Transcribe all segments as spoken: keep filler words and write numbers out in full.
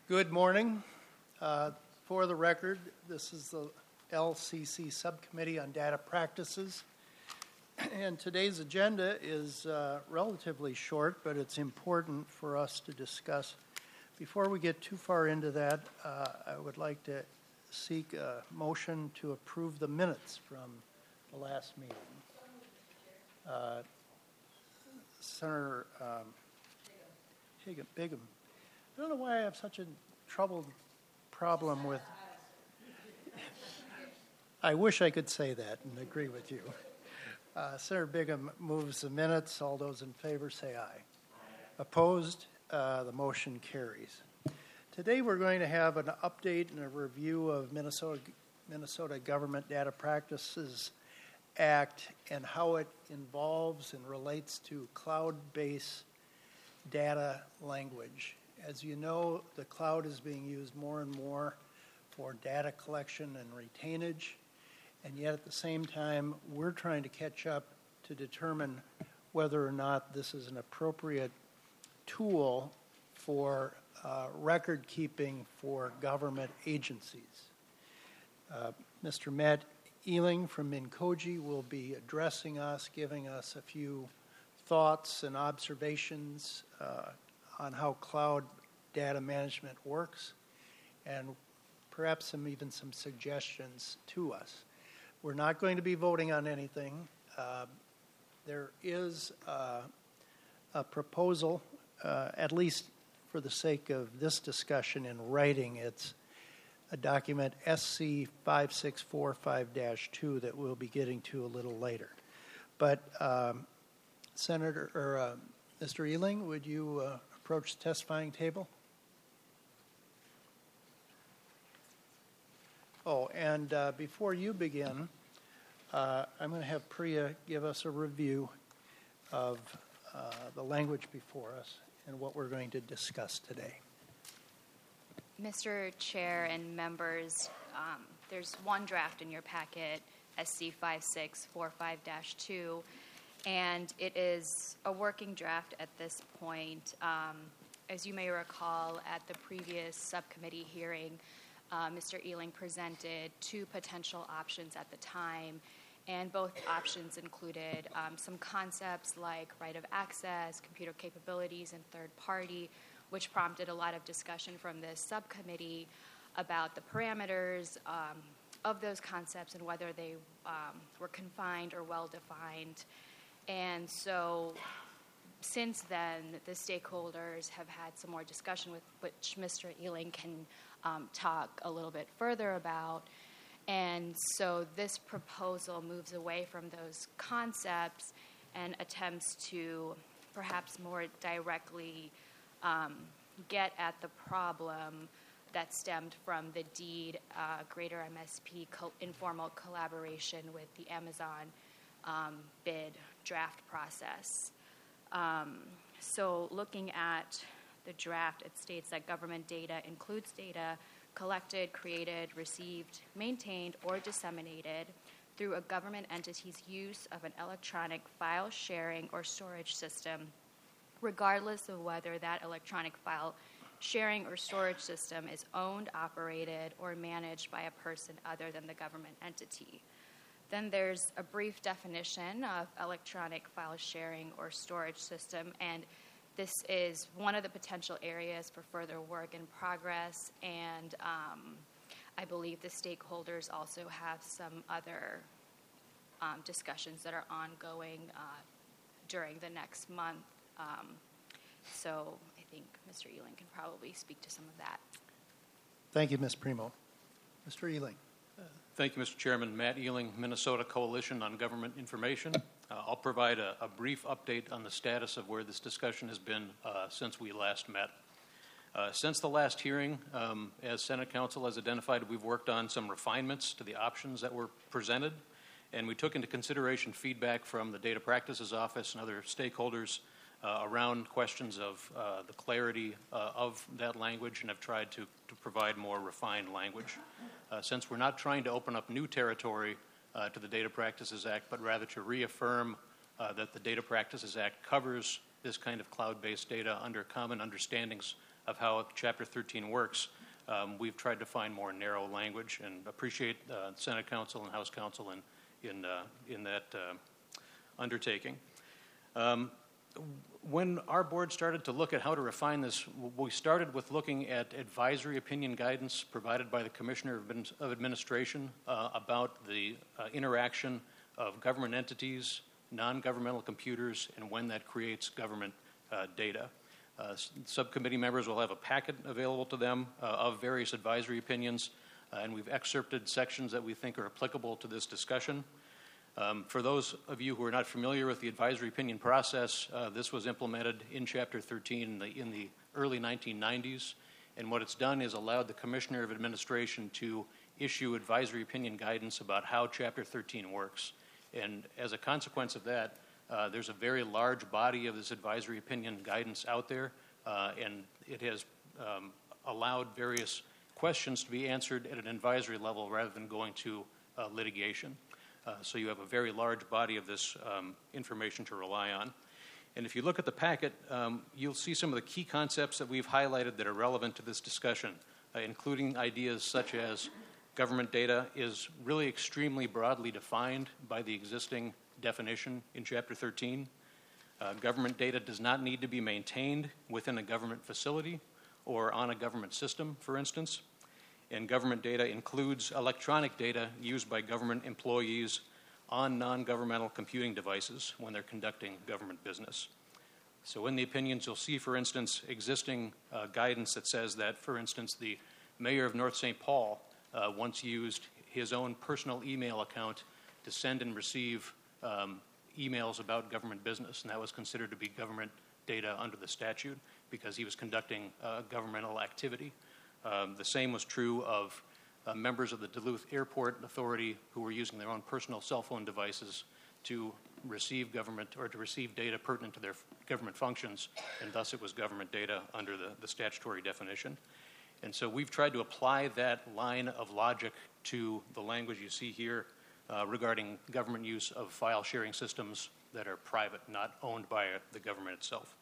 Good morning. Uh, for the record, this is the L C C Subcommittee on Data Practices, and today's agenda is uh, relatively short, but it's important for us to discuss. Before we get too far into that, uh, I would like to seek a motion to approve the minutes from the last meeting. Uh, Senator um, Higgin, Bigham. I don't know why I have such a troubled problem with. I wish I could say that and agree with you. Uh, Senator Bigham moves the minutes. All those in favor say aye. Opposed? Uh, the motion carries. Today we're going to have an update and a review of Minnesota Minnesota Government Data Practices Act and how it involves and relates to cloud-based data language. As you know, the cloud is being used more and more for data collection and retainage, and yet at the same time, we're trying to catch up to determine whether or not this is an appropriate tool for uh, record keeping for government agencies. Uh, Mister Matt Ehling from Mincoji will be addressing us, giving us a few thoughts and observations uh, on how cloud data management works, and perhaps some even some suggestions to us. We're not going to be voting on anything. Uh, there is uh, a proposal, uh, at least for the sake of this discussion in writing. It's a document S C five six four five dash two that we'll be getting to a little later. But um, Senator or uh, Mister Ehling, would you uh, approach the testifying table? Oh, and uh, before you begin, uh, I'm going to have Priya give us a review of uh, the language before us and what we're going to discuss today. Mister Chair and members, um, there's one draft in your packet, S C five six four five dash two, and it is a working draft at this point. Um, as you may recall, at the previous subcommittee hearing, uh, Mister Ehling presented two potential options at the time, and both options included um, some concepts like right of access, computer capabilities, and third party, which prompted a lot of discussion from this subcommittee about the parameters um, of those concepts and whether they um, were confined or well-defined. And so since then, the stakeholders have had some more discussion with which Mister Ehling can um, talk a little bit further about. And so this proposal moves away from those concepts and attempts to perhaps more directly um, get at the problem that stemmed from the DEED uh, Greater M S P co- informal collaboration with the Amazon um, bid draft process. Um, so looking at the draft, it states that government data includes data collected, created, received, maintained, or disseminated through a government entity's use of an electronic file sharing or storage system, regardless of whether that electronic file sharing or storage system is owned, operated, or managed by a person other than the government entity. Then there's a brief definition of electronic file sharing or storage system, and this is one of the potential areas for further work in progress, and um, I believe the stakeholders also have some other um, discussions that are ongoing uh, during the next month. Um, so I think Mister Ehling can probably speak to some of that. Thank you, Miz Primo. Mister Ehling. Thank you, Mister Chairman. Matt Ehling, Minnesota Coalition on Government Information. Uh, I'll provide a, a brief update on the status of where this discussion has been uh, since we last met. Uh, since the last hearing, um, as Senate Council has identified, we've worked on some refinements to the options that were presented, and we took into consideration feedback from the Data Practices Office and other stakeholders uh, around questions of uh, the clarity uh, of that language, and have tried to, to provide more refined language. Uh, since we're not trying to open up new territory uh, to the Data Practices Act, but rather to reaffirm uh, that the Data Practices Act covers this kind of cloud-based data under common understandings of how Chapter thirteen works, um, we've tried to find more narrow language, and appreciate uh, Senate Counsel and House Counsel in, in, uh, in that uh, undertaking. Um, When our board started to look at how to refine this, we started with looking at advisory opinion guidance provided by the Commissioner of Administration uh, about the uh, interaction of government entities, non-governmental computers, and when that creates government uh, data. Uh, subcommittee members will have a packet available to them uh, of various advisory opinions, uh, and we've excerpted sections that we think are applicable to this discussion. Um, for those of you who are not familiar with the advisory opinion process, uh, this was implemented in Chapter thirteen in the, in the early nineteen nineties, and what it's done is allowed the Commissioner of Administration to issue advisory opinion guidance about how Chapter thirteen works. And as a consequence of that, uh, there's a very large body of this advisory opinion guidance out there, uh, and it has um, allowed various questions to be answered at an advisory level rather than going to uh, litigation. Uh, so you have a very large body of this um, information to rely on. And if you look at the packet, um, you'll see some of the key concepts that we've highlighted that are relevant to this discussion, uh, including ideas such as government data is really extremely broadly defined by the existing definition in Chapter thirteen. Uh, government data does not need to be maintained within a government facility or on a government system, for instance. And government data includes electronic data used by government employees on non-governmental computing devices when they're conducting government business. So in the opinions, you'll see, for instance, existing uh, guidance that says that, for instance, the mayor of North Saint Paul uh, once used his own personal email account to send and receive um, emails about government business, and that was considered to be government data under the statute because he was conducting uh, governmental activity. Um, the same was true of uh, members of the Duluth Airport Authority who were using their own personal cell phone devices to receive government or to receive data pertinent to their f- government functions, and thus it was government data under the, the statutory definition. And so we've tried to apply that line of logic to the language you see here uh, regarding government use of file sharing systems that are private, not owned by uh, the government itself.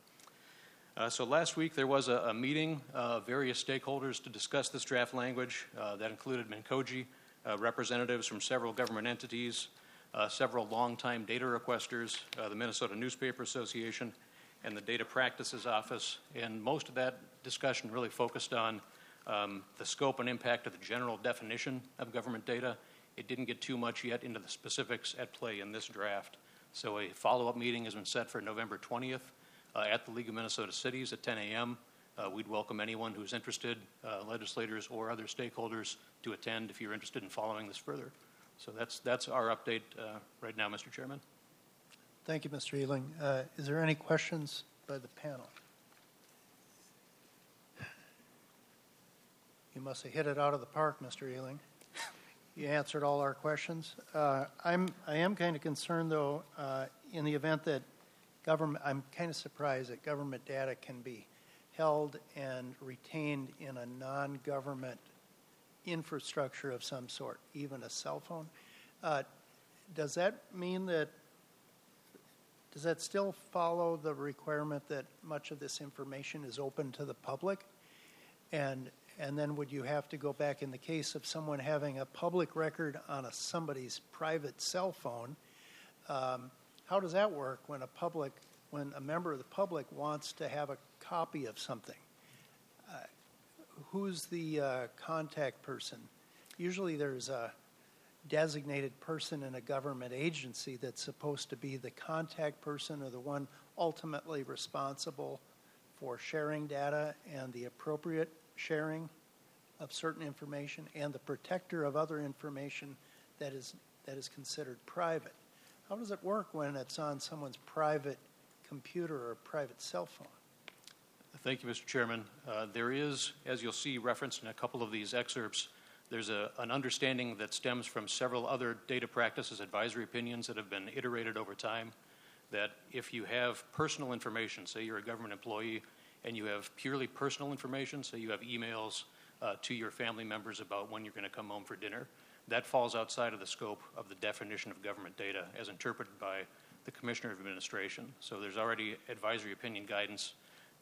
Uh, so last week there was a, a meeting of various stakeholders to discuss this draft language uh, that included MNCOGI, uh, representatives from several government entities, uh, several longtime data requesters, uh, the Minnesota Newspaper Association, and the Data Practices Office. And most of that discussion really focused on um, the scope and impact of the general definition of government data. It didn't get too much yet into the specifics at play in this draft. So a follow-up meeting has been set for November twentieth. Uh, at the League of Minnesota Cities at ten a.m. Uh, we'd welcome anyone who's interested, uh, legislators or other stakeholders, to attend if you're interested in following this further. So that's that's our update uh, right now, Mister Chairman. Thank you, Mister Ealing. Uh, is there any questions by the panel? You must have hit it out of the park, Mister Ealing. You answered all our questions. Uh, I'm I am kind of concerned, though, uh, in the event that Government, I'm kind of surprised that government data can be held and retained in a non-government infrastructure of some sort, even a cell phone. Uh, does that mean that, does that still follow the requirement that much of this information is open to the public? And and then would you have to go back in the case of someone having a public record on a somebody's private cell phone? Um, How does that work when a public, when a member of the public wants to have a copy of something? Uh, who's the uh, contact person? Usually there's a designated person in a government agency that's supposed to be the contact person or the one ultimately responsible for sharing data and the appropriate sharing of certain information and the protector of other information that is that is considered private. How does it work when it's on someone's private computer or private cell phone? Thank you, Mister Chairman. Uh, there is, as you'll see referenced in a couple of these excerpts, there's a, an understanding that stems from several other data practices advisory opinions that have been iterated over time, that if you have personal information, say you're a government employee, and you have purely personal information, say you have emails uh, to your family members about when you're going to come home for dinner, that falls outside of the scope of the definition of government data as interpreted by the Commissioner of Administration. So there's already advisory opinion guidance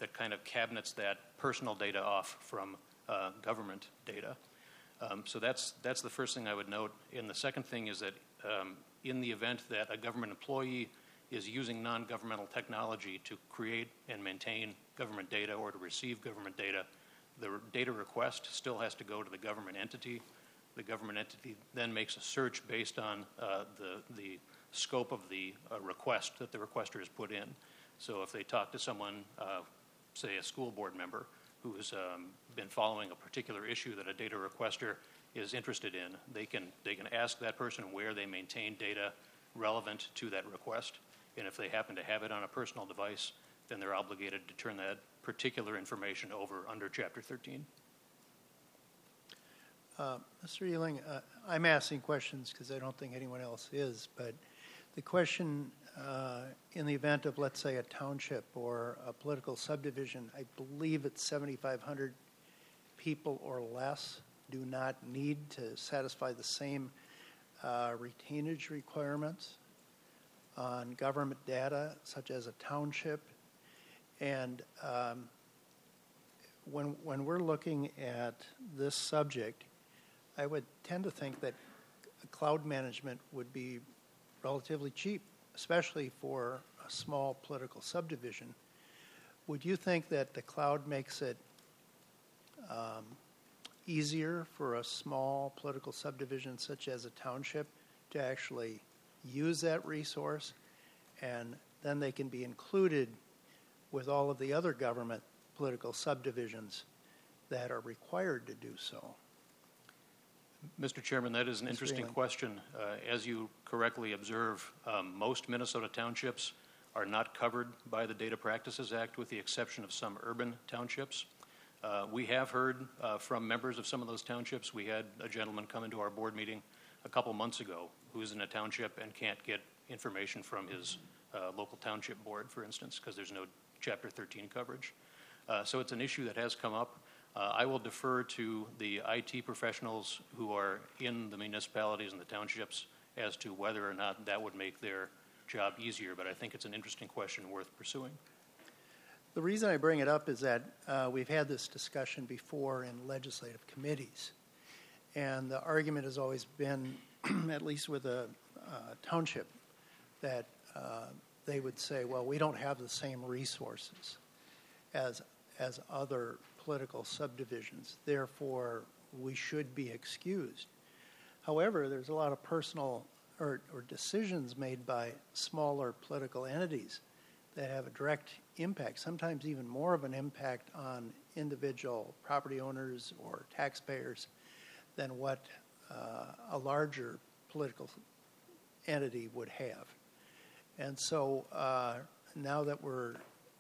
that kind of cabinets that personal data off from uh, government data. Um, so that's, that's the first thing I would note. And the second thing is that um, in the event that a government employee is using non-governmental technology to create and maintain government data or to receive government data, the data request still has to go to the government entity. The government entity then makes a search based on uh, the, the scope of the uh, request that the requester has put in. So if they talk to someone, uh, say a school board member, who's um, been following a particular issue that a data requester is interested in, they can, they can ask that person where they maintain data relevant to that request. And if they happen to have it on a personal device, then they're obligated to turn that particular information over under Chapter thirteen. Uh, Mister Ealing, uh, I'm asking questions because I don't think anyone else is, but the question uh, in the event of, let's say, a township or a political subdivision, I believe it's seventy-five hundred people or less do not need to satisfy the same uh, retainage requirements on government data, such as a township. And um, when, when we're looking at this subject, I would tend to think that cloud management would be relatively cheap, especially for a small political subdivision. Would you think that the cloud makes it um, easier for a small political subdivision such as a township to actually use that resource, and then they can be included with all of the other government political subdivisions that are required to do so? Mister Chairman, that is an Mister interesting Ealing. question. Uh, as you correctly observe, um, most Minnesota townships are not covered by the Data Practices Act, with the exception of some urban townships. Uh, we have heard uh, from members of some of those townships. We had a gentleman come into our board meeting a couple months ago who's in a township and can't get information from his uh, local township board, for instance, because there's no Chapter thirteen coverage. Uh, so it's an issue that has come up. Uh, I will defer to the I T professionals who are in the municipalities and the townships as to whether or not that would make their job easier, but I think it's an interesting question worth pursuing. The reason I bring it up is that uh, we've had this discussion before in legislative committees, and the argument has always been, at least with a uh, township, that uh, they would say, well, we don't have the same resources as as other political subdivisions, therefore we should be excused. However, there's a lot of personal or, or decisions made by smaller political entities that have a direct impact, sometimes even more of an impact on individual property owners or taxpayers than what uh, a larger political entity would have. And so uh, now that we're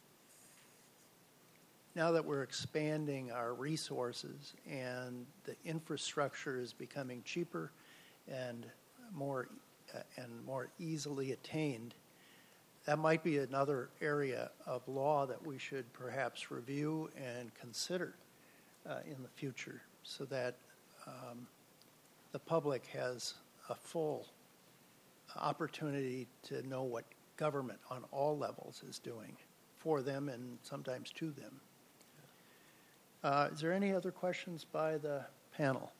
now that we're expanding our resources and the infrastructure is becoming cheaper and more uh, and more easily attained, that might be another area of law that we should perhaps review and consider uh, in the future, so that um, the public has a full opportunity to know what government on all levels is doing for them and sometimes to them. Uh, is there any other questions by the panel?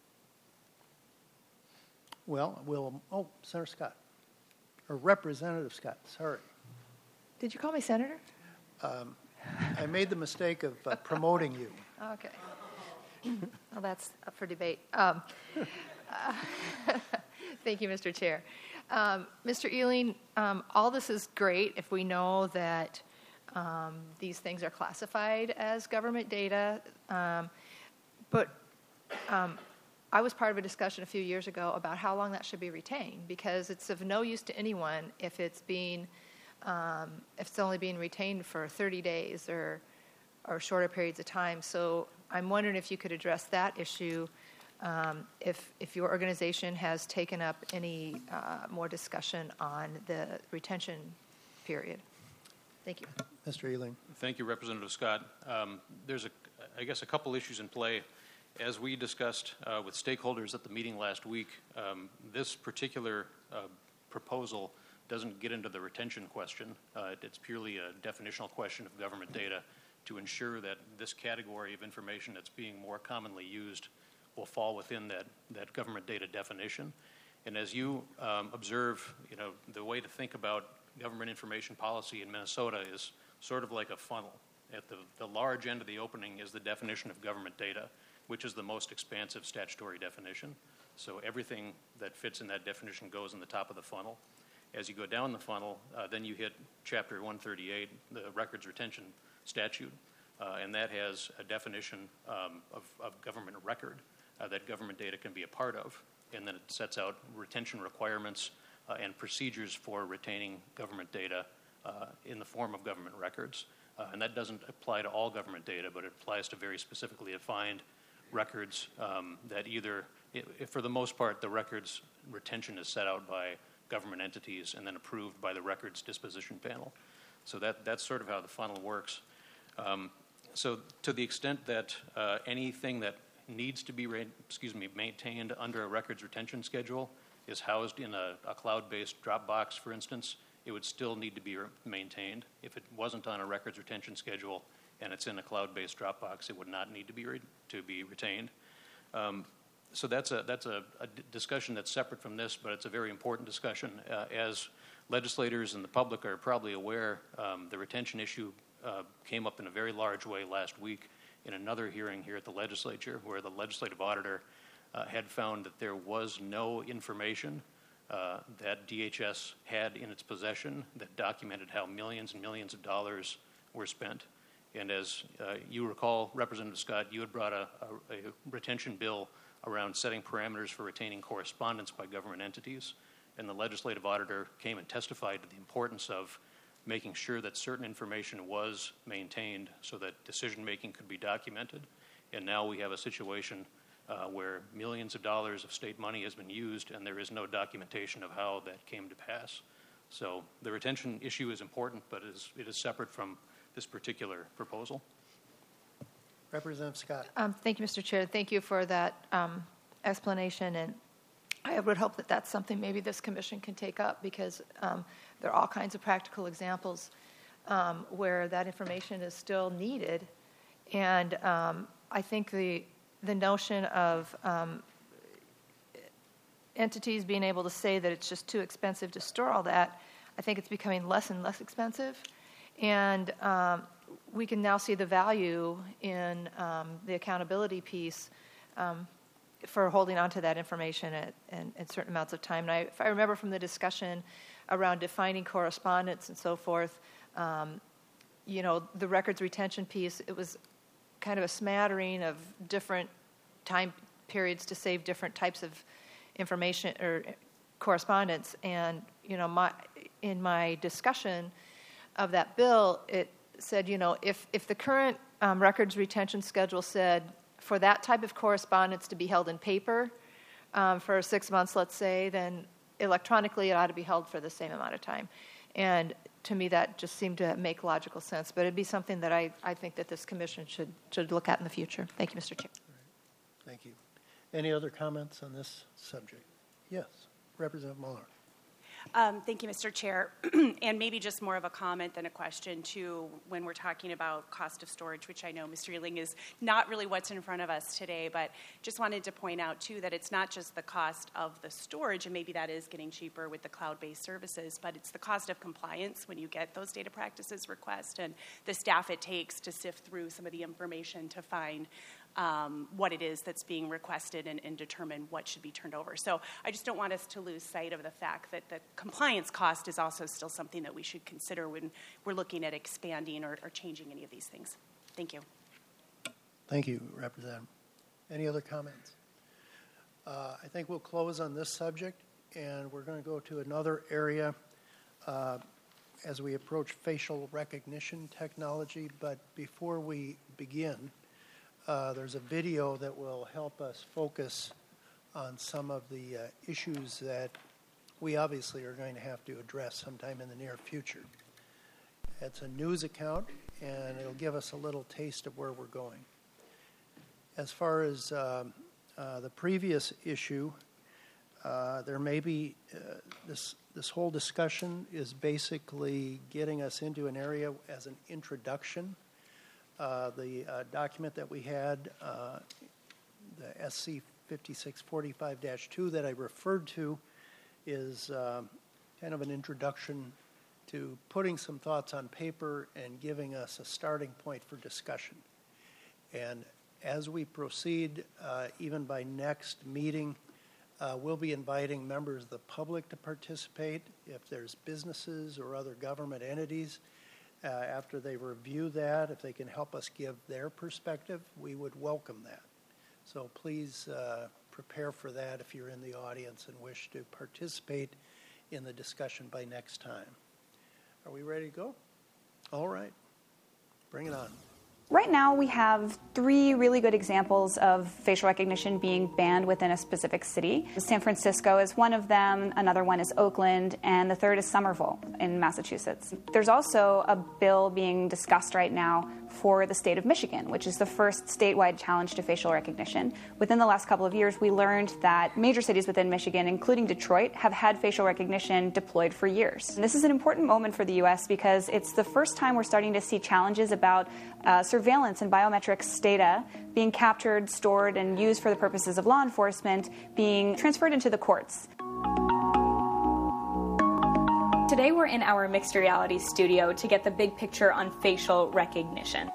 Well, we'll, oh, Senator Scott, or Representative Scott, sorry. Did you call me Senator? Um, I made the mistake of uh, promoting you. Okay. Well, that's up for debate. Um, uh, thank you, Mister Chair. Um, Mister Ealing, um, all this is great if we know that um, these things are classified as government data. Um, but um, I was part of a discussion a few years ago about how long that should be retained, because it's of no use to anyone if it's being, um, if it's only being retained for thirty days or or shorter periods of time. So I'm wondering if you could address that issue, um, if if your organization has taken up any uh, more discussion on the retention period. Thank you. Mister Ealing. Thank you, Representative Scott. Um, there's, a, I guess, a couple issues in play. As we discussed uh, with stakeholders at the meeting last week, um, this particular uh, proposal doesn't get into the retention question. Uh, it's purely a definitional question of government data, to ensure that this category of information that's being more commonly used will fall within that, that government data definition. And as you um, observe, you know, the way to think about government information policy in Minnesota is sort of like a funnel. At the, the large end of the opening is the definition of government data, which is the most expansive statutory definition. So everything that fits in that definition goes in the top of the funnel. As you go down the funnel, uh, then you hit Chapter one thirty-eight, the Records Retention Statute, uh, and that has a definition um, of, of government record uh, that government data can be a part of. And then it sets out retention requirements uh, and procedures for retaining government data uh, in the form of government records. Uh, and that doesn't apply to all government data, but it applies to very specifically defined records um, that either, if for the most part, the records retention is set out by government entities and then approved by the records disposition panel. So that, that's sort of how the funnel works. Um, so to the extent that uh, anything that needs to be, re- excuse me, maintained under a records retention schedule is housed in a, a cloud-based Dropbox, for instance, it would still need to be re- maintained. If it wasn't on a records retention schedule and it's in a cloud-based Dropbox, it would not need to be re- to be retained. Um, so that's a that's a, a d- discussion that's separate from this, but it's a very important discussion. Uh, as legislators and the public are probably aware, um, the retention issue uh, came up in a very large way last week in another hearing here at the legislature, where the legislative auditor uh, had found that there was no information uh, that D H S had in its possession that documented how millions and millions of dollars were spent. And as uh, you recall, Representative Scott, you had brought a, a, a retention bill around setting parameters for retaining correspondence by government entities. And the legislative auditor came and testified to the importance of making sure that certain information was maintained so that decision-making could be documented. And now we have a situation uh, where millions of dollars of state money has been used and there is no documentation of how that came to pass. So the retention issue is important, but it is, it is separate from this particular proposal. Representative Scott. Um, thank you, Mister Chair. Thank you for that um, explanation. And I would hope that that's something maybe this commission can take up, because um, there are all kinds of practical examples um, where that information is still needed. And um, I think the the notion of um, entities being able to say that it's just too expensive to store all that, I think it's becoming less and less expensive. And um, we can now see the value in um, the accountability piece um, for holding on to that information at, at, at certain amounts of time. And I, if I remember from the discussion around defining correspondence and so forth, um, you know, the records retention piece, it was kind of a smattering of different time periods to save different types of information or correspondence. And, you know, my in my discussion of that bill, it said, you know, if, if the current um, records retention schedule said for that type of correspondence to be held in paper um, for six months, let's say, then electronically it ought to be held for the same amount of time. And to me, that just seemed to make logical sense. But it'd be something that I, I think that this commission should, should look at in the future. Thank you, Mister Chair. Thank you. Any other comments on this subject? Yes, Representative Muller. Um, thank you, Mister Chair. And maybe just more of a comment than a question, too, when we're talking about cost of storage, which I know, Mister Ealing, is not really what's in front of us today, but just wanted to point out, too, that it's not just the cost of the storage, and maybe that is getting cheaper with the cloud-based services, but it's the cost of compliance when you get those data practices requests and the staff it takes to sift through some of the information to find Um, what it is that's being requested and, and determine what should be turned over. So I just don't want us to lose sight of the fact that the compliance cost is also still something that we should consider when we're looking at expanding or, or changing any of these things. Thank you. Thank you, Representative. Any other comments? Uh, I think we'll close on this subject, and we're going to go to another area uh, as we approach facial recognition technology. But before we begin, Uh, there's a video that will help us focus on some of the uh, issues that we obviously are going to have to address sometime in the near future. It's a news account, and it'll give us a little taste of where we're going. As far as uh, uh, the previous issue, uh, there may be uh, this this whole discussion is basically getting us into an area as an introduction Uh, the uh, document that we had, uh, the S C fifty-six forty-five dash two that I referred to, is uh, kind of an introduction to putting some thoughts on paper and giving us a starting point for discussion. And as we proceed, uh, even by next meeting, uh, we'll be inviting members of the public to participate. If there's businesses or other government entities, uh, after they review that, if they can help us give their perspective, we would welcome that. So please uh, prepare for that if you're in the audience and wish to participate in the discussion by next time. Are we ready to go? All right. Bring it on. Right now, we have three really good examples of facial recognition being banned within a specific city. San Francisco is one of them, another one is Oakland, and the third is Somerville in Massachusetts. There's also a bill being discussed right now for the state of Michigan, which is the first statewide challenge to facial recognition. Within the last couple of years, we learned that major cities within Michigan, including Detroit, have had facial recognition deployed for years. And this is an important moment for the U S because it's the first time we're starting to see challenges about uh, surveillance and biometrics data being captured, stored, and used for the purposes of law enforcement being transferred into the courts. Today we're in our mixed reality studio to get the big picture on facial recognition.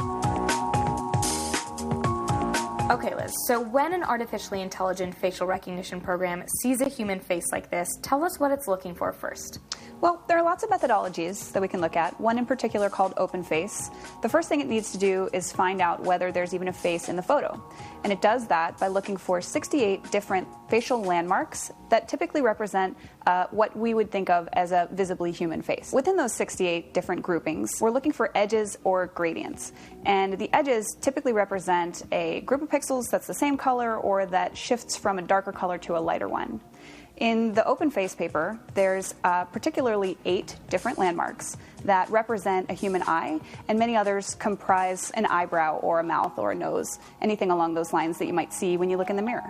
Okay, Liz, so when an artificially intelligent facial recognition program sees a human face like this, tell us what it's looking for first. Well, there are lots of methodologies that we can look at, one in particular called OpenFace. The first thing it needs to do is find out whether there's even a face in the photo. And it does that by looking for sixty-eight different facial landmarks that typically represent uh, what we would think of as a visibly human face. Within those sixty-eight different groupings, we're looking for edges or gradients. And the edges typically represent a group of pixels that's the same color or that shifts from a darker color to a lighter one. In the OpenFace paper, there's uh, particularly eight different landmarks that represent a human eye, and many others comprise an eyebrow or a mouth or a nose, anything along those lines that you might see when you look in the mirror.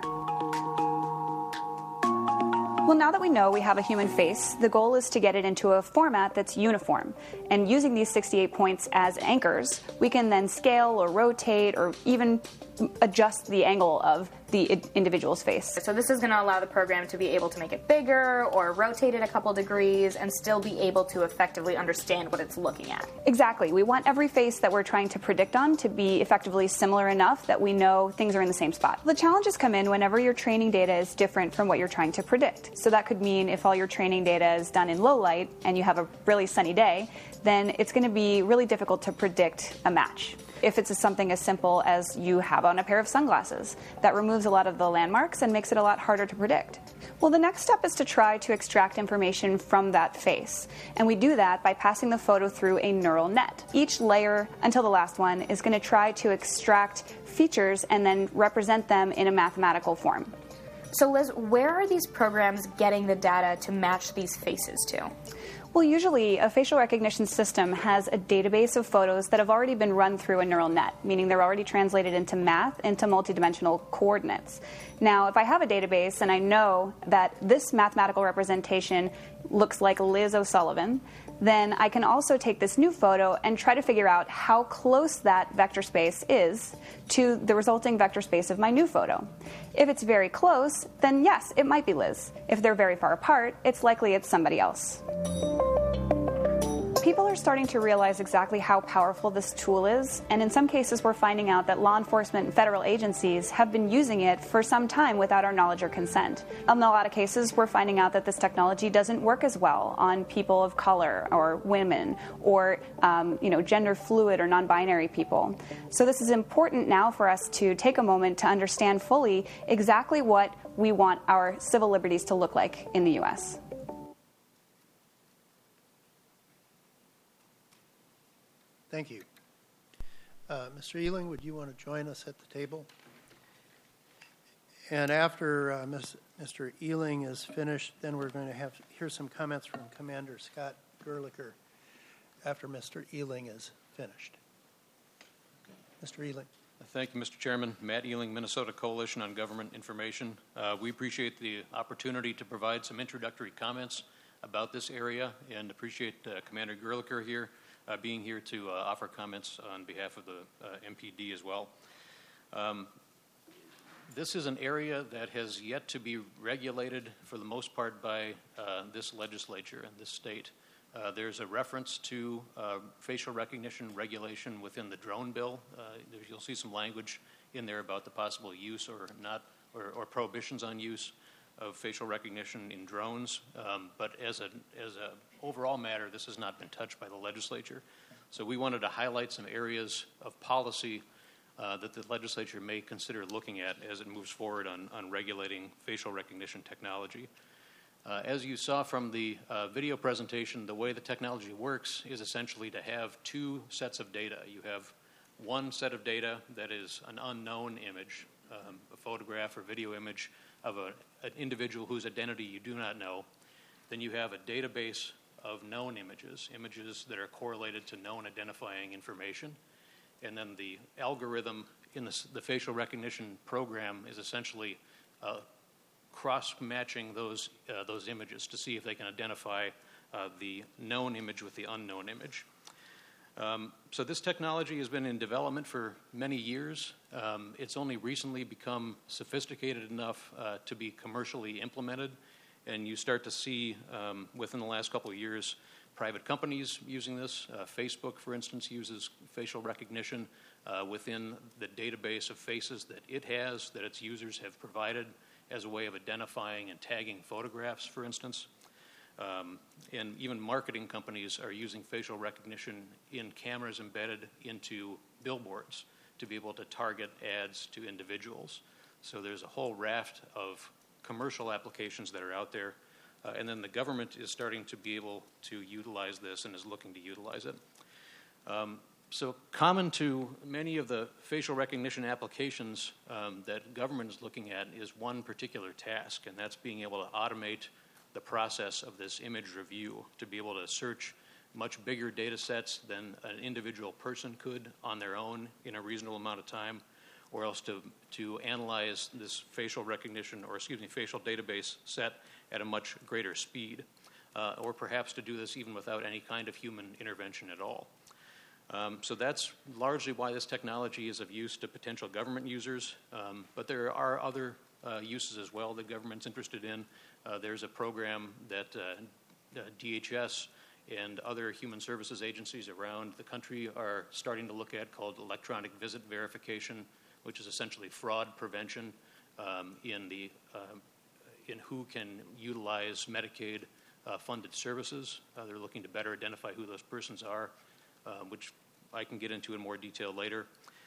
Well, now that we know we have a human face, the goal is to get it into a format that's uniform. And using these sixty-eight points as anchors, we can then scale or rotate or even adjust the angle of the individual's face. So this is going to allow the program to be able to make it bigger or rotate it a couple degrees and still be able to effectively understand what it's looking at. Exactly. We want every face that we're trying to predict on to be effectively similar enough that we know things are in the same spot. The challenges come in whenever your training data is different from what you're trying to predict. So that could mean if all your training data is done in low light and you have a really sunny day, then it's going to be really difficult to predict a match. If it's something as simple as you have on a pair of sunglasses, that removes a lot of the landmarks and makes it a lot harder to predict. Well, the next step is to try to extract information from that face. And we do that by passing the photo through a neural net. Each layer, until the last one, is going to try to extract features and then represent them in a mathematical form. So, Liz, where are these programs getting the data to match these faces to? Well, usually a facial recognition system has a database of photos that have already been run through a neural net, meaning they're already translated into math, into multidimensional coordinates. Now, if I have a database and I know that this mathematical representation looks like Liz O'Sullivan, then I can also take this new photo and try to figure out how close that vector space is to the resulting vector space of my new photo. If it's very close, then yes, it might be Liz. If they're very far apart, it's likely it's somebody else. People are starting to realize exactly how powerful this tool is, and in some cases we're finding out that law enforcement and federal agencies have been using it for some time without our knowledge or consent. In a lot of cases, we're finding out that this technology doesn't work as well on people of color or women or um, you know, gender fluid or non-binary people. So this is important now for us to take a moment to understand fully exactly what we want our civil liberties to look like in the U S. Thank you. Uh, Mister Ealing, would you want to join us at the table? And after uh, Mister Ealing is finished, then we're going to have hear some comments from Commander Scott Gerlicher after Mister Ealing is finished. Mister Ealing. Thank you, Mister Chairman. Matt Ealing, Minnesota Coalition on Government Information. Uh, we appreciate the opportunity to provide some introductory comments about this area, and appreciate uh, Commander Gerlicher here uh, being here to uh, offer comments on behalf of the uh, M P D as well. Um, this is an area that has yet to be regulated for the most part by uh, this legislature and this state. Uh, there's a reference to uh, facial recognition regulation within the drone bill. Uh, you'll see some language in there about the possible use or not, or, or prohibitions on use of facial recognition in drones. Um, but as a as a overall matter, this has not been touched by the legislature. So we wanted to highlight some areas of policy uh, that the legislature may consider looking at as it moves forward on, on regulating facial recognition technology. Uh, as you saw from the uh, video presentation, the way the technology works is essentially to have two sets of data. You have one set of data that is an unknown image, um, a photograph or video image of a, an individual whose identity you do not know. Then you have a database of known images, images that are correlated to known identifying information. And then the algorithm in the, the facial recognition program is essentially uh, cross-matching those uh, those images to see if they can identify uh, the known image with the unknown image. Um, so this technology has been in development for many years. Um, it's only recently become sophisticated enough uh, to be commercially implemented, and you start to see um, within the last couple of years private companies using this. Uh, Facebook, for instance, uses facial recognition uh, within the database of faces that it has, that its users have provided, as a way of identifying and tagging photographs, for instance. Um, and even marketing companies are using facial recognition in cameras embedded into billboards to be able to target ads to individuals. So there's a whole raft of commercial applications that are out there. Uh, and then the government is starting to be able to utilize this and is looking to utilize it. Um, So common to many of the facial recognition applications um, that government is looking at is one particular task, and that's being able to automate the process of this image review to be able to search much bigger data sets than an individual person could on their own in a reasonable amount of time, or else to, to analyze this facial recognition, or excuse me, facial database set at a much greater speed, uh, or perhaps to do this even without any kind of human intervention at all. Um, so that's largely why this technology is of use to potential government users, um, but there are other uh, uses as well that government's interested in. Uh, there's a program that uh, D H S and other human services agencies around the country are starting to look at called electronic visit verification, which is essentially fraud prevention um, in, the, uh, in who can utilize Medicaid uh, funded services. Uh, they're looking to better identify who those persons are. Uh, which I can get into in more detail later.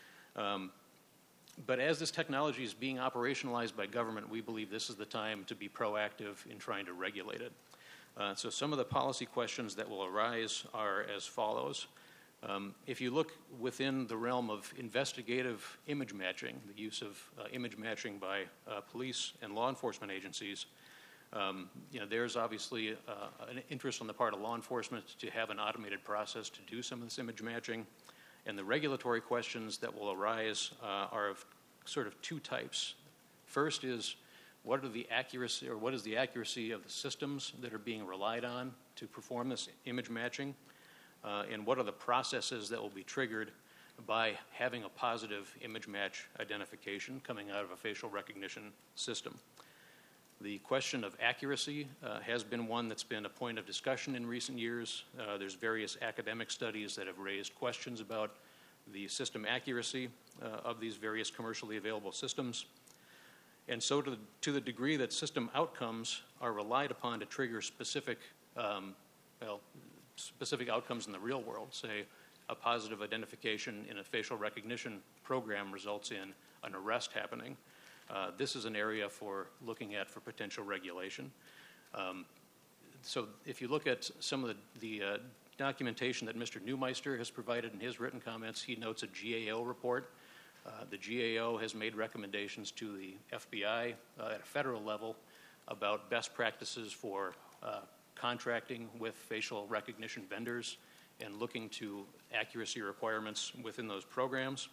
Um, but as this technology is being operationalized by government, we believe this is the time to be proactive in trying to regulate it. Uh, so some of the policy questions that will arise are as follows. Um, if you look within the realm of investigative image matching, the use of uh, image matching by uh, police and law enforcement agencies, Um, you know, there's obviously uh, an interest on the part of law enforcement to have an automated process to do some of this image matching. And the regulatory questions that will arise uh, are of sort of two types. First is, what are the accuracy, or what is the accuracy of the systems that are being relied on to perform this image matching? Uh, and what are the processes that will be triggered by having a positive image match identification coming out of a facial recognition system? The question of accuracy uh, has been one that's been a point of discussion in recent years. Uh, there's various academic studies that have raised questions about the system accuracy uh, of these various commercially available systems. And so to the, to the degree that system outcomes are relied upon to trigger specific, um, well, specific outcomes in the real world, say a positive identification in a facial recognition program results in an arrest happening, Uh, this is an area for looking at for potential regulation. Um, so if you look at some of the, the uh, documentation that Mister Neumeister has provided in his written comments, he notes a G A O report. Uh, the G A O has made recommendations to the F B I uh, at a federal level about best practices for uh, contracting with facial recognition vendors and looking to accuracy requirements within those programs.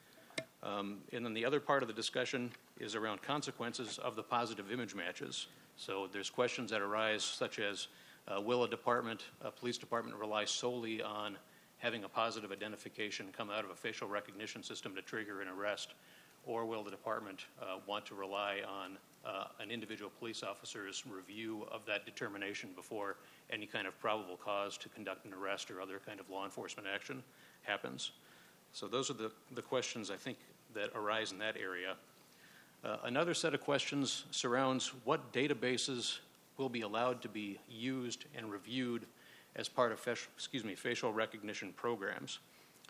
Um, and then the other part of the discussion is around consequences of the positive image matches. So there's questions that arise such as Uh, will a department, a police department, rely solely on having a positive identification come out of a facial recognition system to trigger an arrest? Or will the department uh, want to rely on uh, an individual police officer's review of that determination before any kind of probable cause to conduct an arrest or other kind of law enforcement action happens? So those are the, the questions, I think, that arise in that area. Uh, another set of questions surrounds what databases will be allowed to be used and reviewed as part of facial, excuse me, facial recognition programs.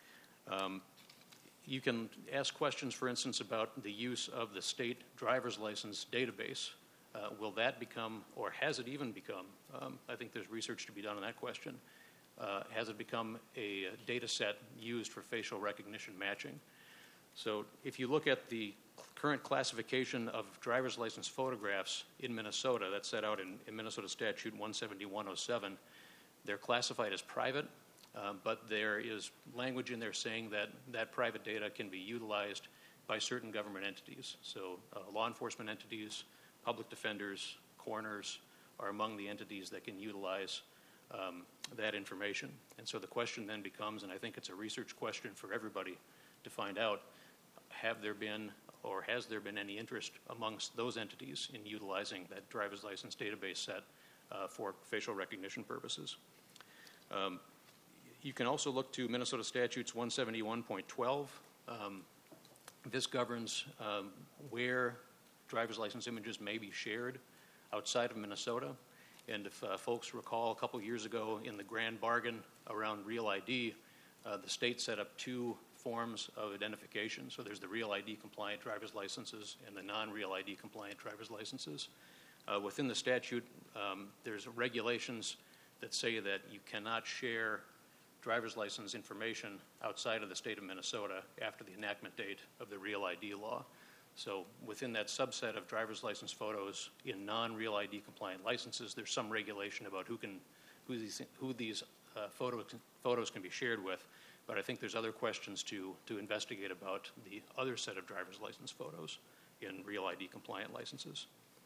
Um, you can ask questions, for instance, about the use of the state driver's license database. Uh, will that become, or has it even become, um, I think there's research to be done on that question, uh, has it become a data set used for facial recognition matching? So if you look at the current classification of driver's license photographs in Minnesota, that's set out in, in Minnesota Statute one seventy-one oh seven, they're classified as private, uh, but there is language in there saying that that private data can be utilized by certain government entities. So uh, law enforcement entities, public defenders, coroners are among the entities that can utilize um, that information. And so the question then becomes, and I think it's a research question for everybody to find out, have there been or has there been any interest amongst those entities in utilizing that driver's license database set uh, for facial recognition purposes? Um, you can also look to Minnesota Statutes one seventy-one point twelve. Um, this governs um, where driver's license images may be shared outside of Minnesota. And if uh, folks recall, a couple years ago in the grand bargain around Real I D, uh, the state set up two forms of identification. So there's the Real I D compliant driver's licenses and the non-Real I D compliant driver's licenses. Uh, within the statute, um, there's regulations that say that you cannot share driver's license information outside of the state of Minnesota after the enactment date of the Real I D law. So within that subset of driver's license photos in non-Real I D compliant licenses, there's some regulation about who can, who these, who these uh, photos, photos can be shared with. But I think there's other questions to, to investigate about the other set of driver's license photos in Real I D compliant licenses.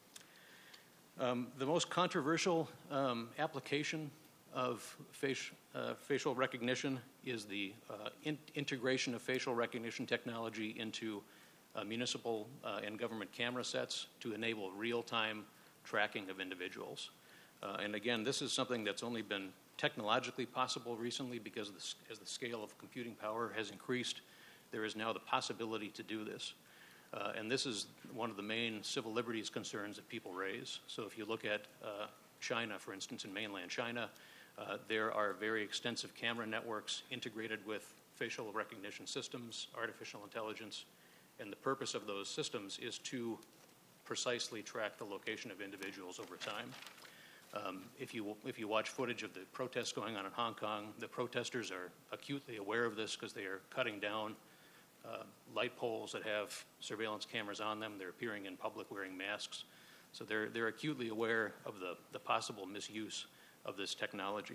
Um, the most controversial um, application of faci- uh, facial recognition is the uh, in- integration of facial recognition technology into uh, municipal uh, and government camera sets to enable real-time tracking of individuals. Uh, and again, this is something that's only been technologically possible recently because of the, as the scale of computing power has increased, there is now the possibility to do this. Uh, and this is one of the main civil liberties concerns that people raise. So if you look at uh, China, for instance, in mainland China, uh, there are very extensive camera networks integrated with facial recognition systems, artificial intelligence, and the purpose of those systems is to precisely track the location of individuals over time. Um, if you if you watch footage of the protests going on in Hong Kong, the protesters are acutely aware of this because they are cutting down uh, light poles that have surveillance cameras on them. They're appearing in public wearing masks. So they're they're acutely aware of the, the possible misuse of this technology.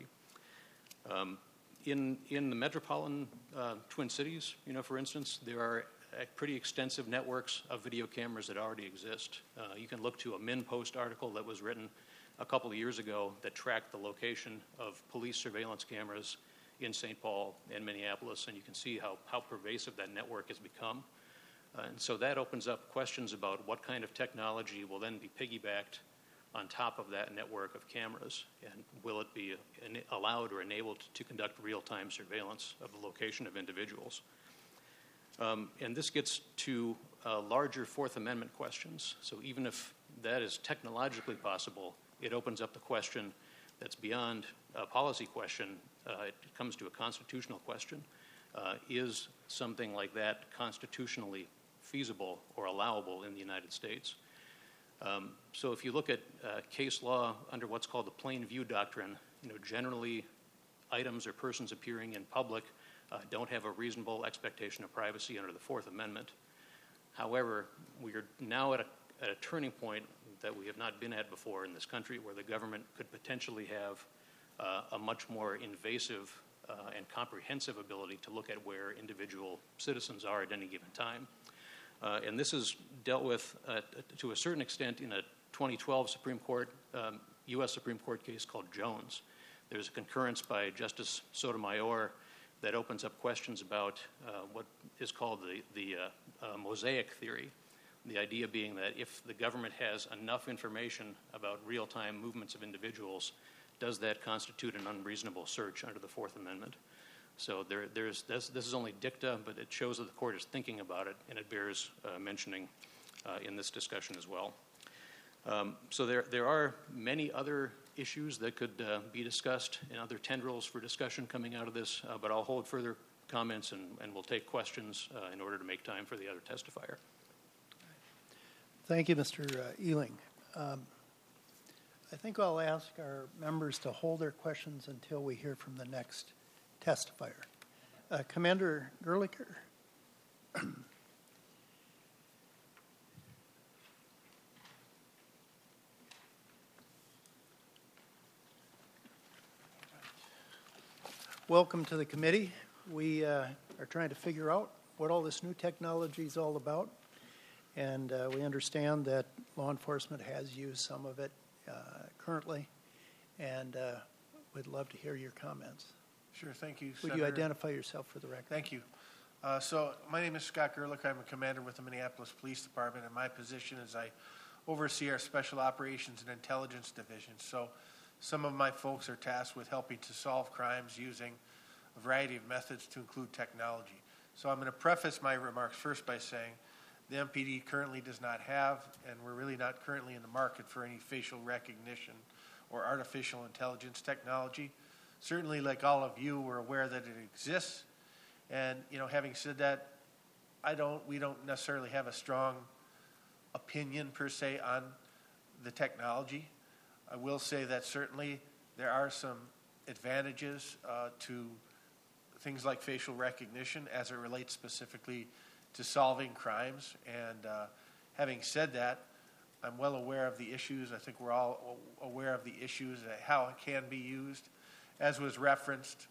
Um, in in the metropolitan uh, Twin Cities, you know, for instance, there are uh, pretty extensive networks of video cameras that already exist. Uh, you can look to a MinPost article that was written a couple of years ago that tracked the location of police surveillance cameras in Saint Paul and Minneapolis, and you can see how, how pervasive that network has become. Uh, and so that opens up questions about what kind of technology will then be piggybacked on top of that network of cameras, and will it be allowed or enabled to conduct real-time surveillance of the location of individuals. Um, and this gets to uh, larger Fourth Amendment questions. So even if that is technologically possible, it opens up the question that's beyond a policy question. Uh, it comes to a constitutional question. Uh, is something like that constitutionally feasible or allowable in the United States? Um, so if you look at uh, case law under what's called the plain view doctrine, you know, generally items or persons appearing in public uh, don't have a reasonable expectation of privacy under the Fourth Amendment. However, we are now at a, at a turning point that we have not been at before in this country, where the government could potentially have uh, a much more invasive uh, and comprehensive ability to look at where individual citizens are at any given time. Uh, and this is dealt with uh, to a certain extent in a twenty twelve Supreme Court um, U S Supreme Court case called Jones. There's a concurrence by Justice Sotomayor that opens up questions about uh, what is called the, the uh, uh, mosaic theory. The idea being that if the government has enough information about real-time movements of individuals, does that constitute an unreasonable search under the Fourth Amendment? So there, there's, this, this is only dicta, but it shows that the court is thinking about it, and it bears uh, mentioning uh, in this discussion as well. Um, so there, there are many other issues that could uh, be discussed and other tendrils for discussion coming out of this, uh, but I'll hold further comments and, and we'll take questions uh, in order to make time for the other testifier. Thank you, Mister Ealing. Um, I think I'll ask our members to hold their questions until we hear from the next testifier. Uh, Commander Gerlicher. Welcome to the committee. We uh, are trying to figure out what all this new technology is all about, and uh, we understand that law enforcement has used some of it uh, currently, and uh, we'd love to hear your comments. Sure, thank you, Would Senator. you identify yourself for the record? Thank you. Uh, so my name is Scott Gerlich. I'm a commander with the Minneapolis Police Department, and my position is I oversee our Special Operations and Intelligence Division. So some of my folks are tasked with helping to solve crimes using a variety of methods to include technology. So I'm going to preface my remarks first by saying the M P D currently does not have, and we're really not currently in the market for any facial recognition or artificial intelligence technology. Certainly, like all of you, we're aware that it exists. And, you know, having said that, I don't, we don't necessarily have a strong opinion per se on the technology. I will say that certainly there are some advantages uh, to things like facial recognition as it relates specifically to solving crimes. And uh, having said that, I'm well aware of the issues. I think we're all aware of the issues, uh, how it can be used. As was referenced,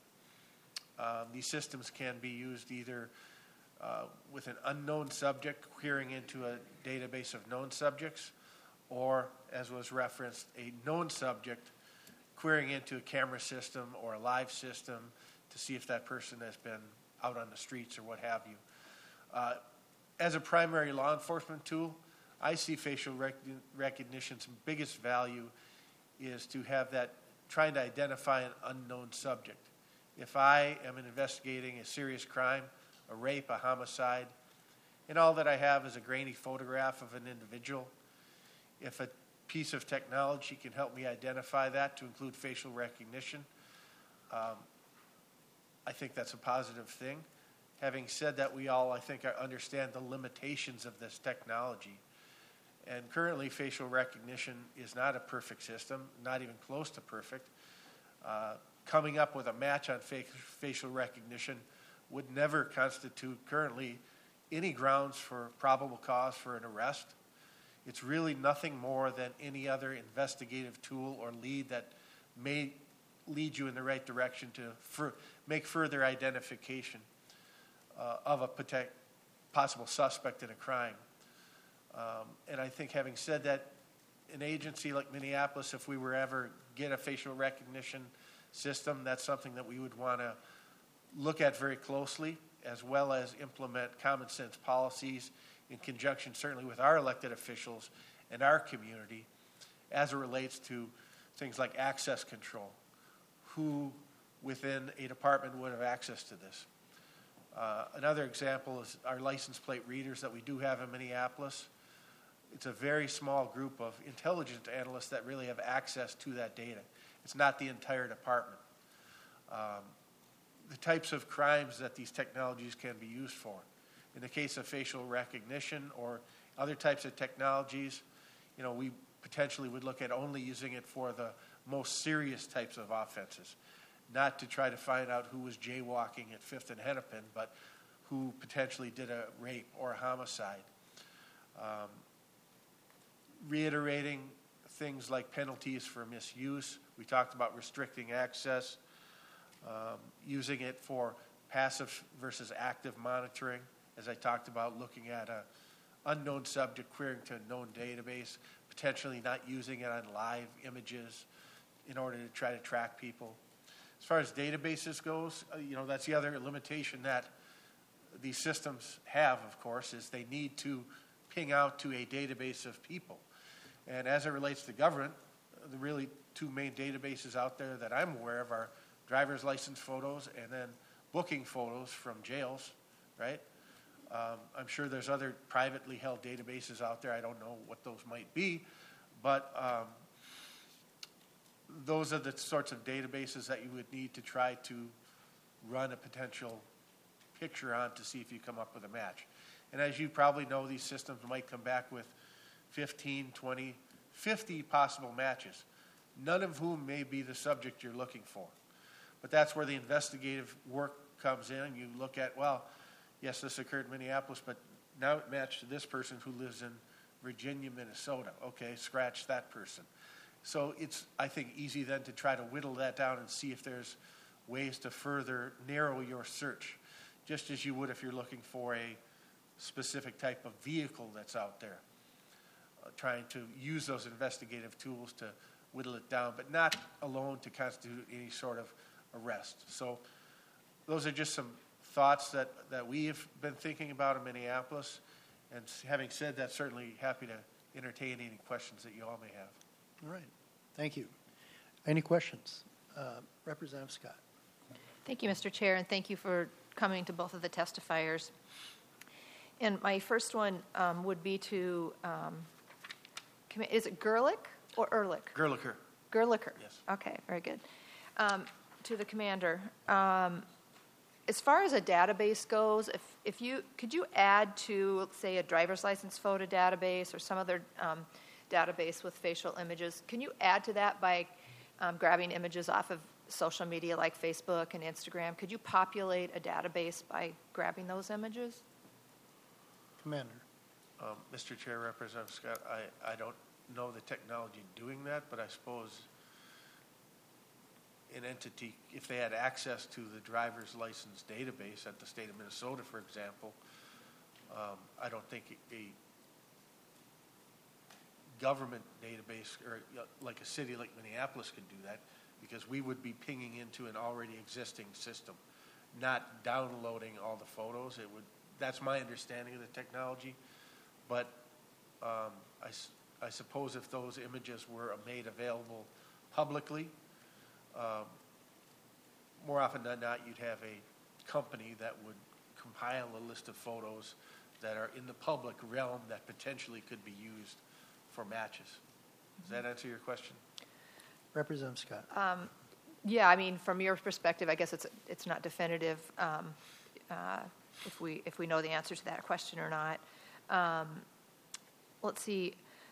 um, these systems can be used either uh, with an unknown subject querying into a database of known subjects, or, as was referenced, a known subject querying into a camera system or a live system to see if that person has been out on the streets or what have you. Uh, as a primary law enforcement tool, I see facial rec- recognition's biggest value is to have that trying to identify an unknown subject. If I am investigating a serious crime, a rape, a homicide, and all that I have is a grainy photograph of an individual, if a piece of technology can help me identify that to include facial recognition, um, I think that's a positive thing. Having said that, we all, I think, understand the limitations of this technology. And currently, facial recognition is not a perfect system, not even close to perfect. Uh, coming up with a match on fa- facial recognition would never constitute currently any grounds for probable cause for an arrest. It's really nothing more than any other investigative tool or lead that may lead you in the right direction to fur- make further identification uh, of a protect- possible suspect in a crime. Um, and I think, having said that, an agency like Minneapolis, if we were ever get a facial recognition system, that's something that we would want to look at very closely, as well as implement common sense policies in conjunction certainly with our elected officials and our community as it relates to things like access control. Who within a department would have access to this? Uh, another example is our license plate readers that we do have in Minneapolis. It's a very small group of intelligence analysts that really have access to that data. It's not the entire department. Um, the types of crimes that these technologies can be used for. In the case of facial recognition or other types of technologies, you know, we potentially would look at only using it for the most serious types of offenses, not to try to find out who was jaywalking at Fifth and Hennepin, but who potentially did a rape or a homicide. Um, reiterating things like penalties for misuse. We talked about restricting access, um, using it for passive versus active monitoring, as I talked about looking at an unknown subject querying to a known database, potentially not using it on live images in order to try to track people. As far as databases goes, uh, you know, that's the other limitation that these systems have, of course, is they need to ping out to a database of people. And as it relates to government, the really two main databases out there that I'm aware of are driver's license photos and then booking photos from jails, right? Um, I'm sure there's other privately held databases out there. I don't know what those might be, but um, those are the sorts of databases that you would need to try to run a potential picture on to see if you come up with a match. And as you probably know, these systems might come back with fifteen, twenty, fifty possible matches, none of whom may be the subject you're looking for. But that's where the investigative work comes in. You look at, well, yes, this occurred in Minneapolis, but now it matched to this person who lives in Virginia, Minnesota. Okay, scratch that person. So it's, I think, easy then to try to whittle that down and see if there's ways to further narrow your search, just as you would if you're looking for a specific type of vehicle that's out there. Uh, trying to use those investigative tools to whittle it down, but not alone to constitute any sort of arrest. So those are just some thoughts that, that we've been thinking about in Minneapolis. And having said that, certainly happy to entertain any questions that you all may have. All right. Thank you. Any questions? Uh, Representative Scott. Thank you, Mister Chair, and thank you for coming to both of the testifiers. And my first one um, would be to, um, is it Gerlich or Ehrlich? Gerlicher. Gerlicher. Yes. Okay, very good. Um, to the commander, um, as far as a database goes, if, if you, could you add to, let's say, a driver's license photo database or some other um, database with facial images, can you add to that by um, grabbing images off of social media like Facebook and Instagram? Could you populate a database by grabbing those images? Commander. Um, Mister Chair, Representative Scott, I, I don't know the technology doing that, but I suppose an entity, if they had access to the driver's license database at the state of Minnesota, for example, um, I don't think a government database or uh, like a city like Minneapolis could do that, because we would be pinging into an already existing system, not downloading all the photos. It would. That's my understanding of the technology, but um, I, I suppose if those images were made available publicly, um, more often than not, you'd have a company that would compile a list of photos that are in the public realm that potentially could be used for matches. Does that answer your question? Representative Scott. Um, yeah, I mean, from your perspective, I guess it's it's not definitive um, uh, if we if we know the answer to that question or not. Um, let's see.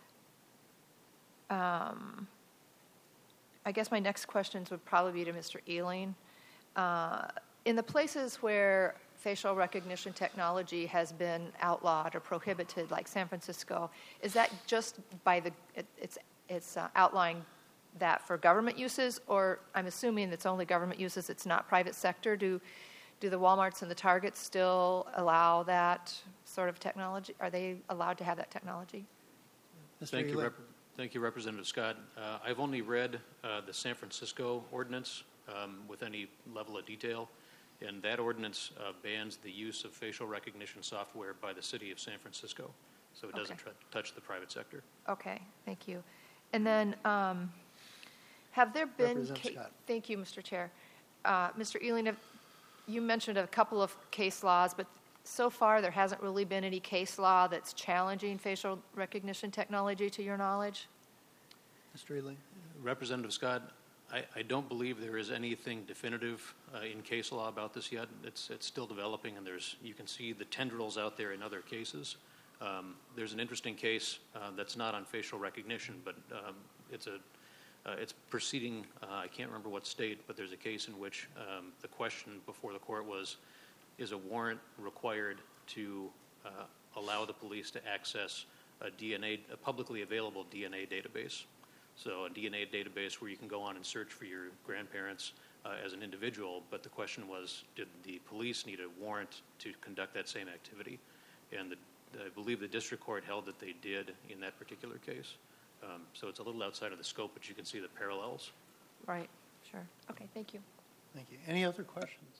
Um, I guess my next questions would probably be to Mister Ehling. Uh, in the places where facial recognition technology has been outlawed or prohibited, like San Francisco, is that just by the it, it's it's uh, outlying that for government uses, or I'm assuming it's only government uses, it's not private sector? Do do the Walmarts and the Targets still allow that sort of technology? Are they allowed to have that technology? Mister Thank you, Ehling. Rep- thank you, Representative Scott. Uh, I've only read uh, the San Francisco ordinance um, with any level of detail, and that ordinance uh, bans the use of facial recognition software by the city of San Francisco, so it doesn't Okay. tr- touch the private sector. Okay, thank you. And then, um, have there been... Representative ca- Scott. Thank you, Mister Chair. Uh, Mister Ehling, have- you mentioned a couple of case laws, but so far there hasn't really been any case law that's challenging facial recognition technology, to your knowledge? Mister Ehling. Representative Scott, I, I don't believe there is anything definitive uh, in case law about this yet. It's it's still developing, and there's you can see the tendrils out there in other cases. Um, there's an interesting case uh, that's not on facial recognition, but um, it's a uh, it's proceeding. Uh, I can't remember what state, but there's a case in which um, the question before the court was, is a warrant required to uh, allow the police to access a D N A, a publicly available D N A database? So a D N A database where you can go on and search for your grandparents uh, as an individual, but the question was, did the police need a warrant to conduct that same activity? And the, I believe the district court held that they did in that particular case. Um, So it's a little outside of the scope, but you can see the parallels. Right, sure. Okay, thank you. Thank you. Any other questions?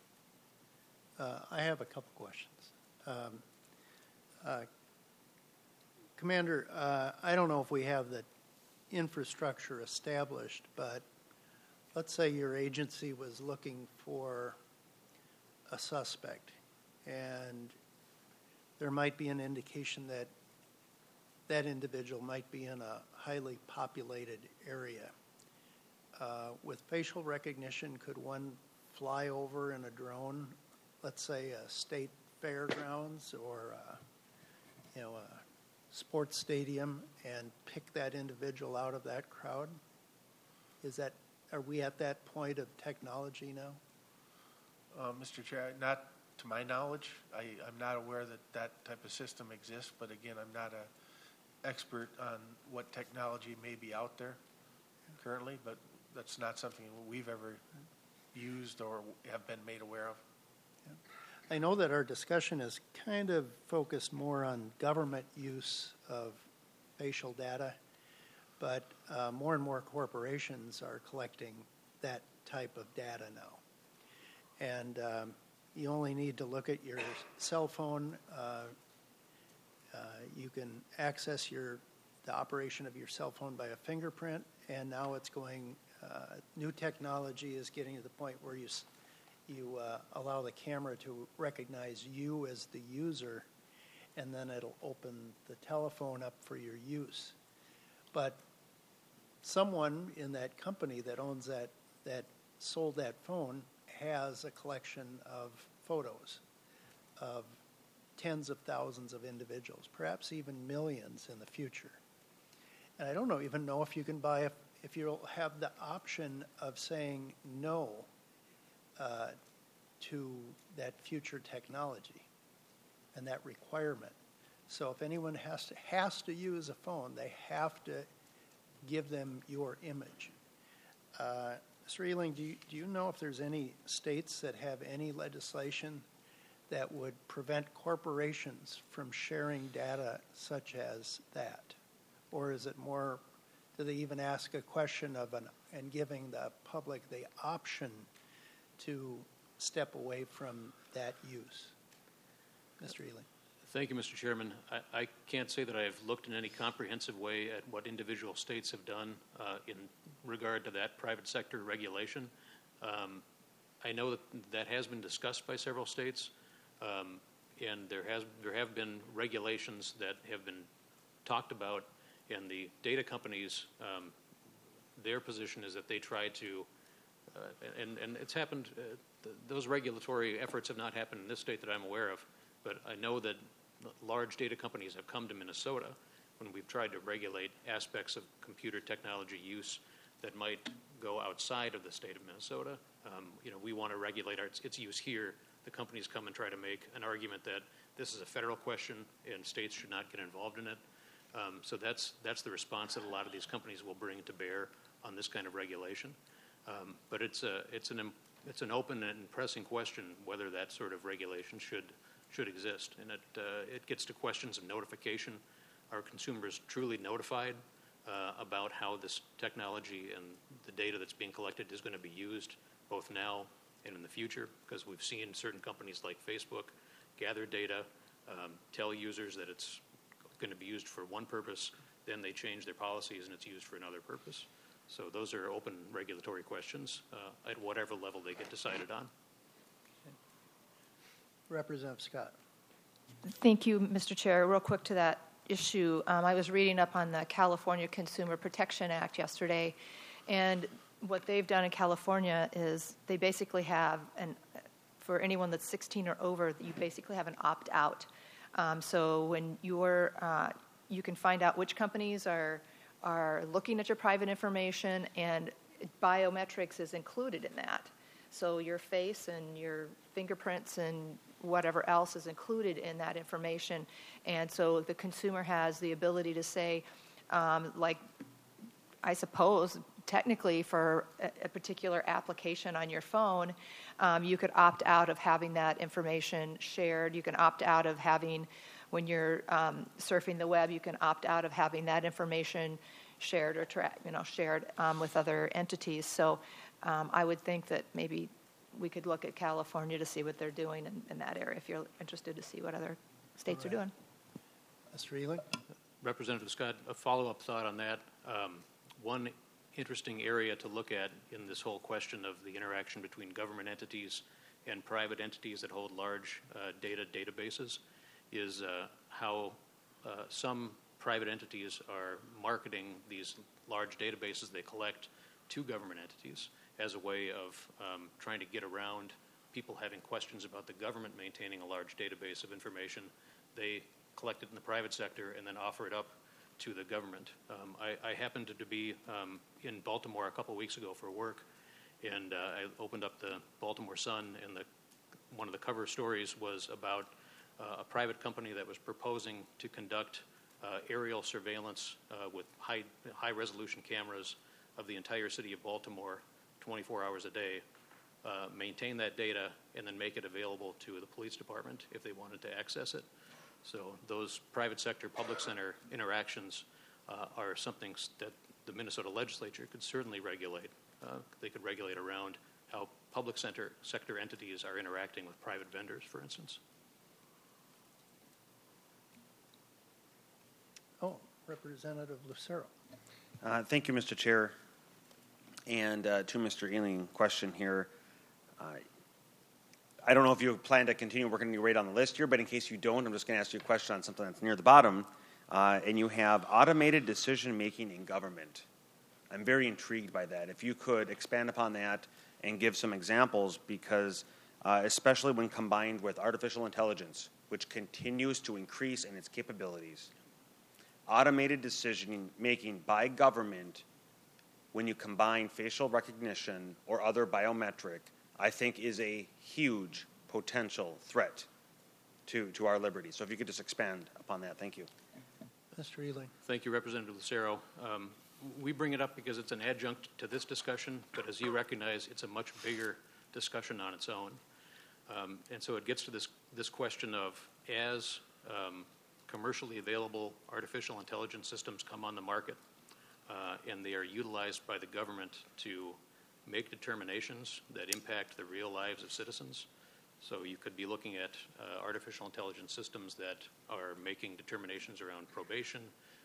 Uh, I have a couple questions. Um, uh, Commander, uh, I don't know if we have the infrastructure established, but let's say your agency was looking for a suspect, and there might be an indication that that individual might be in a highly populated area. Uh, with facial recognition, could one fly over in a drone, let's say a state fairgrounds or a, you know, a sports stadium, and pick that individual out of that crowd? Is that, are we at that point of technology now? Uh, Mister Chair, not to my knowledge. I, I'm not aware that that type of system exists, but again, I'm not a expert on what technology may be out there currently, but that's not something we've ever used or have been made aware of. I know that our discussion is kind of focused more on government use of facial data, but uh, more and more corporations are collecting that type of data now. And um, you only need to look at your cell phone. Uh, uh, you can access your the operation of your cell phone by a fingerprint, and now it's going, uh, new technology is getting to the point where you you uh, allow the camera to recognize you as the user, and then it'll open the telephone up for your use. But someone in that company that owns that, that sold that phone has a collection of photos of tens of thousands of individuals, perhaps even millions in the future. And I don't know, even know if you can buy, a, if you'll have the option of saying no Uh, to that future technology and that requirement. So if anyone has to has to use a phone, they have to give them your image. Uh, Mister Ealing, do you, do you know if there's any states that have any legislation that would prevent corporations from sharing data such as that? Or is it more, do they even ask a question of an, and giving the public the option to step away from that use? Mister Ealing. Thank you, Mister Chairman. I, I can't say that I have looked in any comprehensive way at what individual states have done uh, in regard to that private sector regulation. Um, I know that that has been discussed by several states, um, and there has there have been regulations that have been talked about, and the data companies, um, their position is that they try to Uh, and, and it's happened, uh, th- those regulatory efforts have not happened in this state that I'm aware of, but I know that large data companies have come to Minnesota when we've tried to regulate aspects of computer technology use that might go outside of the state of Minnesota. Um, you know, we want to regulate our, its, its use here. The companies come and try to make an argument that this is a federal question and states should not get involved in it. Um, so that's, that's the response that a lot of these companies will bring to bear on this kind of regulation. Um, but it's a it's an it's an open and pressing question whether that sort of regulation should should exist, and it uh, it gets to questions of notification. Are consumers truly notified uh, about how this technology and the data that's being collected is going to be used both now and in the future? Because we've seen certain companies like Facebook gather data, um, tell users that it's going to be used for one purpose, then they change their policies and it's used for another purpose. So those are open regulatory questions uh, at whatever level they get decided on. Okay. Representative Scott. Thank you, Mister Chair. Real quick to that issue, um, I was reading up on the California Consumer Protection Act yesterday, and what they've done in California is they basically have, an, for anyone that's sixteen or over, you basically have an opt-out. Um, so when you're, uh, you can find out which companies are are looking at your private information, and biometrics is included in that. So your face and your fingerprints and whatever else is included in that information. And so the consumer has the ability to say, um, like, I suppose, technically for a, a particular application on your phone, um, you could opt out of having that information shared. You can opt out of having when you're um, surfing the web, you can opt out of having that information shared or tra- you know shared um, with other entities. So um, I would think that maybe we could look at California to see what they're doing in, in that area if you're interested to see what other states All are right. doing. Mister Ealing? Representative Scott, a follow-up thought on that. Um, one interesting area to look at in this whole question of the interaction between government entities and private entities that hold large uh, data databases is uh, how uh, some private entities are marketing these large databases they collect to government entities as a way of um, trying to get around people having questions about the government maintaining a large database of information. They collect it in the private sector and then offer it up to the government. Um, I, I happened to be um, in Baltimore a couple weeks ago for work, and uh, I opened up the Baltimore Sun, and the, one of the cover stories was about uh, a private company that was proposing to conduct uh, aerial surveillance uh, with high, high-resolution cameras of the entire city of Baltimore twenty-four hours a day, uh, maintain that data, and then make it available to the police department if they wanted to access it. So those private sector, public center interactions uh, are something that the Minnesota legislature could certainly regulate. Uh, they could regulate around how public center sector entities are interacting with private vendors, for instance. Oh, Representative Lucero. Uh, thank you, Mister Chair. And uh, to Mister Ealing, question here. Uh, I don't know if you plan to continue working your way down the list here, but in case you don't, I'm just going to ask you a question on something that's near the bottom. Uh, and you have automated decision-making in government. I'm very intrigued by that. If you could expand upon that and give some examples, because uh, especially when combined with artificial intelligence, which continues to increase in its capabilities, automated decision-making by government, when you combine facial recognition or other biometric, I think is a huge potential threat to, to our liberty. So if you could just expand upon that. Thank you. Mister Ealing. Thank you, Representative Lucero. Um, we bring it up because it's an adjunct to this discussion, but as you recognize, it's a much bigger discussion on its own. Um, and so it gets to this, this question of, as um, commercially available artificial intelligence systems come on the market, uh, and they are utilized by the government to make determinations that impact the real lives of citizens. So you could be looking at uh, artificial intelligence systems that are making determinations around probation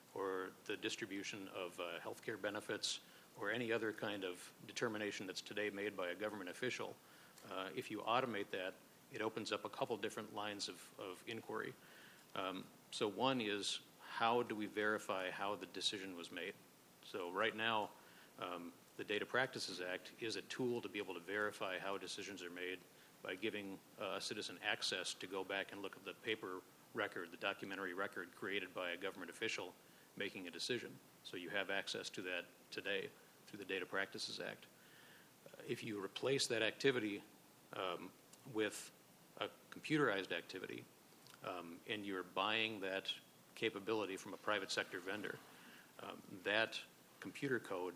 or the distribution of uh, healthcare benefits or any other kind of determination that's today made by a government official. Uh, if you automate that, it opens up a couple different lines of, of inquiry. Um, so one is, how do we verify how the decision was made? So right now, um, the Data Practices Act is a tool to be able to verify how decisions are made by giving uh, a citizen access to go back and look at the paper record, the documentary record created by a government official making a decision. So you have access to that today through the Data Practices Act. Uh, if you replace that activity um, with a computerized activity, um, and you're buying that capability from a private sector vendor, um, that computer code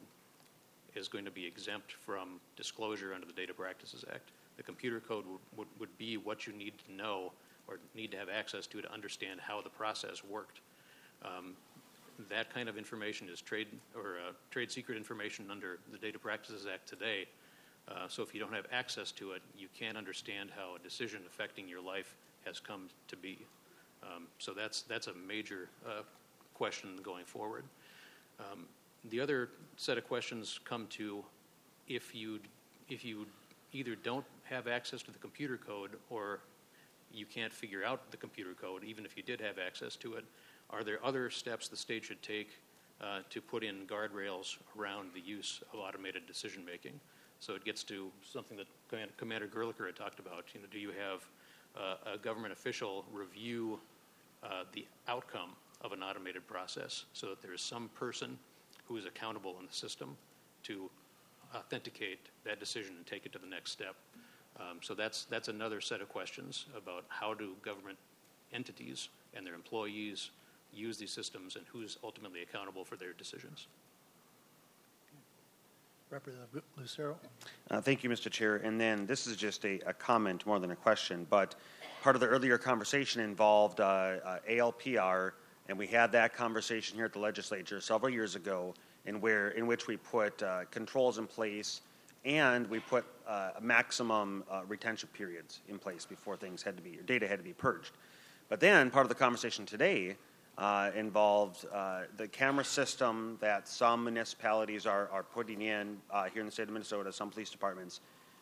is going to be exempt from disclosure under the Data Practices Act. The computer code would, would, would be what you need to know or need to have access to to understand how the process worked. Um, that kind of information is trade or uh, trade secret information under the Data Practices Act today. Uh, so if you don't have access to it, you can't understand how a decision affecting your life has come to be. Um, so that's that's a major uh, question going forward. Um, the other set of questions come to if you if you either don't have access to the computer code or you can't figure out the computer code, even if you did have access to it, are there other steps the state should take uh, to put in guardrails around the use of automated decision making? So it gets to something that Commander Gerlicher had talked about. You know, do you have uh, a government official review uh, the outcome of an automated process so that there is some person who is accountable in the system to authenticate that decision and take it to the next step? Um, so that's that's another set of questions about how do government entities and their employees use these systems and who's ultimately accountable for their decisions. Representative Lucero. Uh, thank you, Mister Chair. And then this is just a, a comment more than a question, but part of the earlier conversation involved uh, uh, A L P R, and we had that conversation here at the legislature several years ago, in where in which we put uh, controls in place, and we put uh, maximum uh, retention periods in place before things had to be, or data had to be purged. But then part of the conversation today uh, involved uh, the camera system that some municipalities are, are putting in uh, here in the state of Minnesota, some police departments.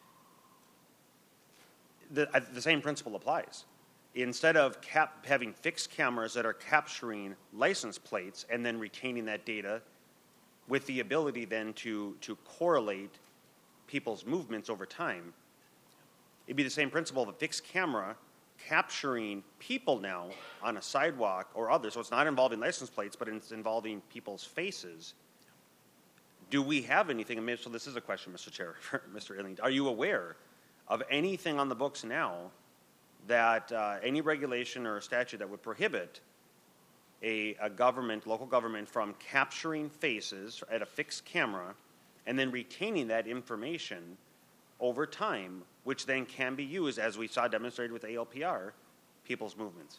The, uh, the same principle applies. Instead of cap, having fixed cameras that are capturing license plates and then retaining that data with the ability then to, to correlate people's movements over time, it'd be the same principle of a fixed camera capturing people now on a sidewalk or other, so it's not involving license plates, but it's involving people's faces. Do we have anything, so this is a question, Mister Chair, for Mister Illing, are you aware of anything on the books now that uh, any regulation or statute that would prohibit a, a government, local government, from capturing faces at a fixed camera and then retaining that information over time, which then can be used, as we saw demonstrated with A L P R, people's movements?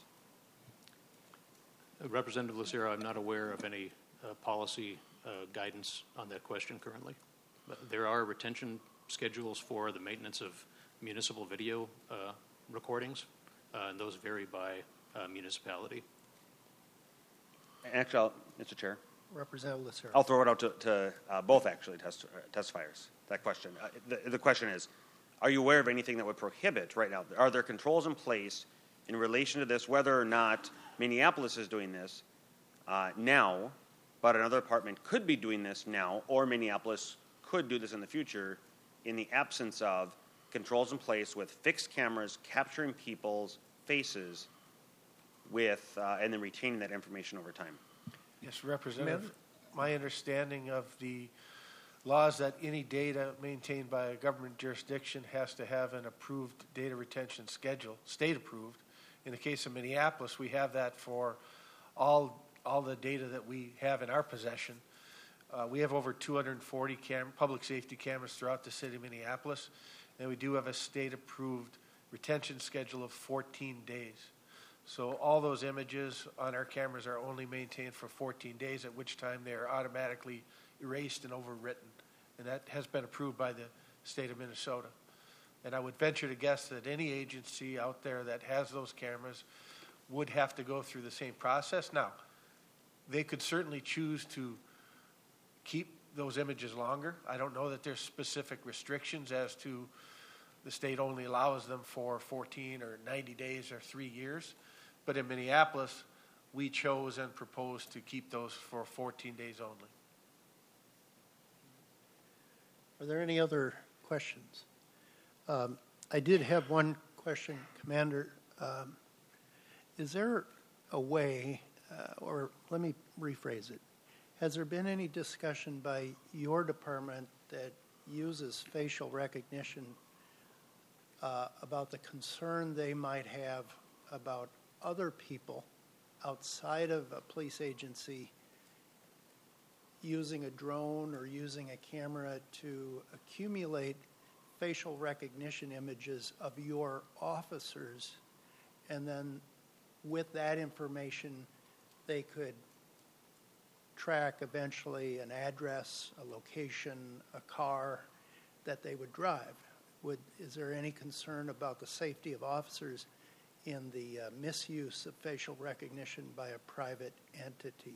Uh, Representative Lucero, I'm not aware of any uh, policy uh, guidance on that question currently. But there are retention schedules for the maintenance of municipal video uh, recordings, uh, and those vary by uh, municipality. Actually, I'll, Mister Chair, Representative Lucero. I'll throw it out to, to uh, both actually test, uh, testifiers. That question. Uh, the, the question is, are you aware of anything that would prohibit right now? Are there controls in place in relation to this, whether or not Minneapolis is doing this uh, now, but another department could be doing this now, or Minneapolis could do this in the future in the absence of controls in place with fixed cameras capturing people's faces with, uh, and then retaining that information over time? Yes, Representative. My understanding of the laws that any data maintained by a government jurisdiction has to have an approved data retention schedule, state approved. In the case of Minneapolis, we have that for all all the data that we have in our possession. Uh, we have over two hundred forty cam- public safety cameras throughout the city of Minneapolis, and we do have a state approved retention schedule of fourteen days. So all those images on our cameras are only maintained for fourteen days, at which time they are automatically erased and overwritten. And that has been approved by the state of Minnesota. And I would venture to guess that any agency out there that has those cameras would have to go through the same process. Now, they could certainly choose to keep those images longer. I don't know that there's specific restrictions as to the state only allows them for fourteen or ninety days or three years. But in Minneapolis, we chose and proposed to keep those for fourteen days only. Are there any other questions? Um, I did have one question, Commander. Um, is there a way, uh, or let me rephrase it, has there been any discussion by your department that uses facial recognition uh, about the concern they might have about other people outside of a police agency using a drone or using a camera to accumulate facial recognition images of your officers, and then with that information they could track eventually an address, a location, a car that they would drive? Would, is there any concern about the safety of officers in the uh, misuse of facial recognition by a private entity?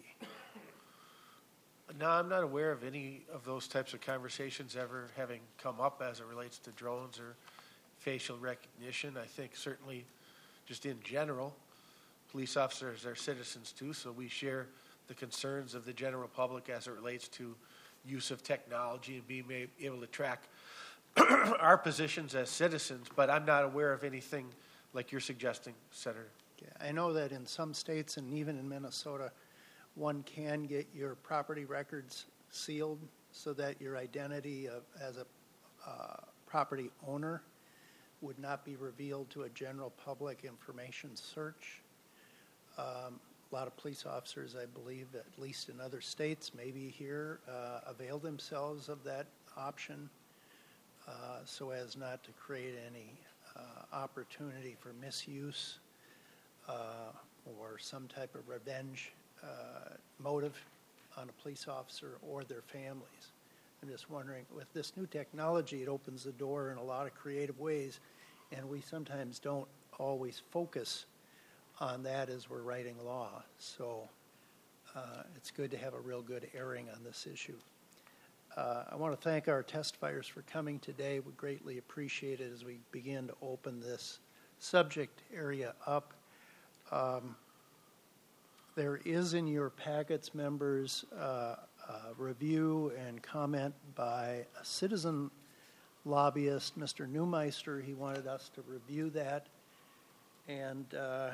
No, I'm not aware of any of those types of conversations ever having come up as it relates to drones or facial recognition. I think certainly just in general, police officers are citizens too, so we share the concerns of the general public as it relates to use of technology and being able to track our positions as citizens, but I'm not aware of anything like you're suggesting, Senator. Yeah, I know that in some states and even in Minnesota, one can get your property records sealed so that your identity of, as a uh, property owner would not be revealed to a general public information search. Um, a lot of police officers, I believe, at least in other states, maybe here, uh, avail themselves of that option uh, so as not to create any uh, opportunity for misuse uh, or some type of revenge uh, motive on a police officer or their families. I'm just wondering, with this new technology, it opens the door in a lot of creative ways, and we sometimes don't always focus on that as we're writing law. So uh, it's good to have a real good airing on this issue. Uh, I want to thank our testifiers for coming today. We greatly appreciate it as we begin to open this subject area up. Um, there is in your packets, members, uh, a review and comment by a citizen lobbyist, Mister Neumeister. He wanted us to review that. And, uh,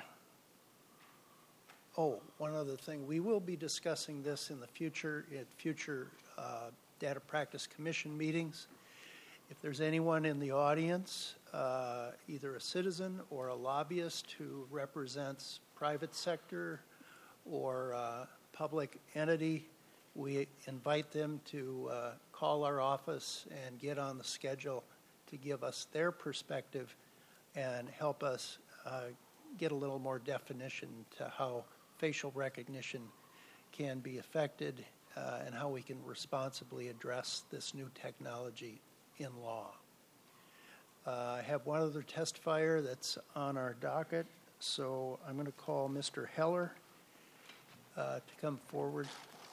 oh, one other thing. We will be discussing this in the future, at future uh, Data Practice Commission meetings. If there's anyone in the audience, uh, either a citizen or a lobbyist who represents private sector or uh, public entity, we invite them to uh, call our office and get on the schedule to give us their perspective and help us uh, get a little more definition to how facial recognition can be affected uh, and how we can responsibly address this new technology in law. Uh, I have one other testifier that's on our docket, so I'm going to call Mister Heller uh, to come forward.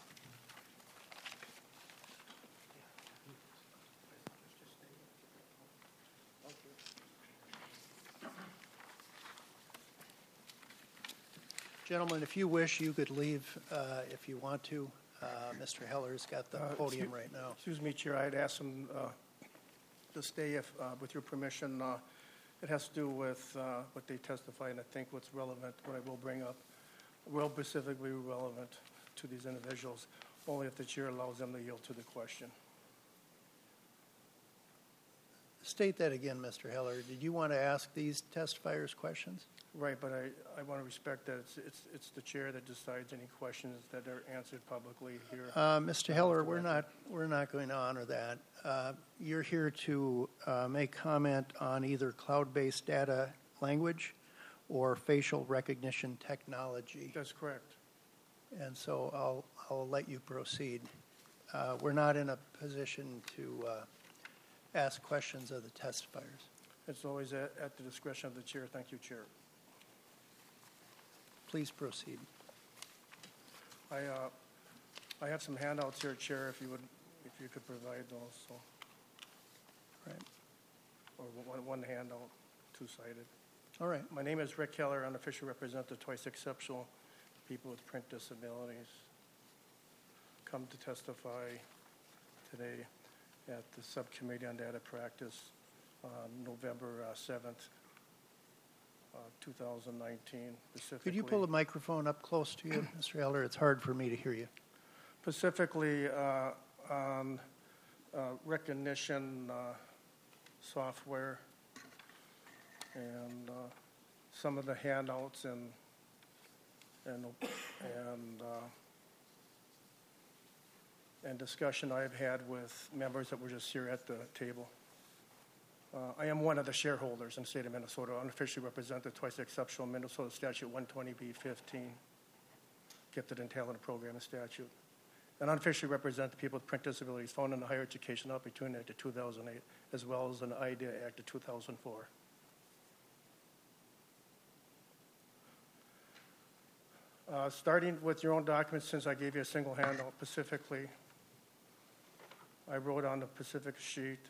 Gentlemen, if you wish, you could leave uh, if you want to. Uh, Mister Heller's got the Uh, podium excuse- right now. Excuse me, Chair, I'd ask him uh, to stay if, uh, with your permission. Uh, It has to do with uh, what they testify, and I think what's relevant, what I will bring up, will specifically relevant to these individuals, only if the Chair allows them to yield to the question. State that again, Mister Heller. Did you want to ask these testifiers questions? Right, but I, I want to respect that it's, it's, it's the Chair that decides any questions that are answered publicly here. Uh, Mister Heller, we're not we're not going to honor that. Uh, you're here to uh, make comment on either cloud-based data language or facial recognition technology, That's correct. and so I'll I'll let you proceed. Uh, we're not in a position to uh, ask questions of the testifiers. It's always at, at the discretion of the Chair. Thank you, Chair. Please proceed. I, uh, I have some handouts here, Chair, if you would, if you could provide those, so, Right. or one, one handout, two-sided. All right. My name is Rick Keller, unofficial representative, Twice Exceptional People with Print Disabilities. Come to testify today at the Subcommittee on Data Practice on November uh, seventh, uh, two thousand nineteen, specifically. Could you pull the microphone up close to you, Mister Heller? It's hard for me to hear you. Specifically uh, on uh, recognition uh, software and uh, some of the handouts and and and uh, and discussion I've had with members that were just here at the table. Uh, I am one of the shareholders in the state of Minnesota, unofficially represented twice exceptional Minnesota Statute one twenty B fifteen, Gifted and Talented Program and Statute, and unofficially represent the people with print disabilities found in the Higher Education Opportunity Act of two thousand eight, as well as an IDEA Act of two thousand four. Uh, starting with your own documents, since I gave you a single handout specifically, I wrote on the Pacific sheet,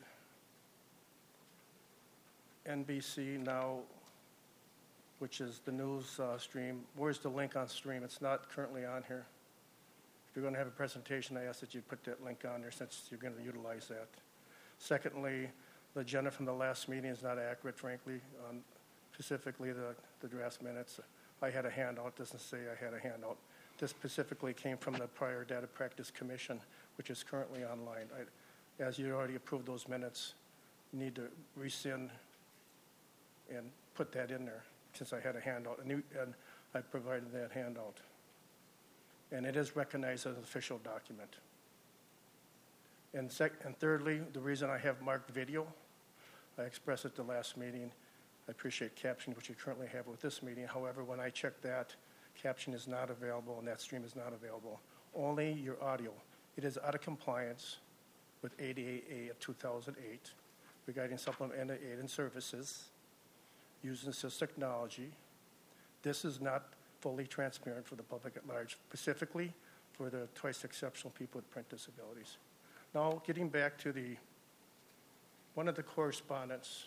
N B C Now, which is the news uh, stream. Where's the link on stream? It's not currently on here. If you're going to have a presentation, I ask that you put that link on there since you're going to utilize that. Secondly, the agenda from the last meeting is not accurate, frankly, on specifically the, the draft minutes. I had a handout. Doesn't say I had a handout. This specifically came from the prior Data Practice Commission, which is currently online. I, as you already approved those minutes, you need to rescind and put that in there since I had a handout. And, you, and I provided that handout. And it is recognized as an official document. And, sec- and thirdly, the reason I have marked video, I expressed at the last meeting, I appreciate captioning, which you currently have with this meeting. However, when I check that, caption is not available and that stream is not available. Only your audio. It is out of compliance with A D A A of two thousand eight regarding supplemental aid and services using assistive technology. This is not fully transparent for the public at large, specifically for the twice exceptional people with print disabilities. Now, getting back to the one of the correspondence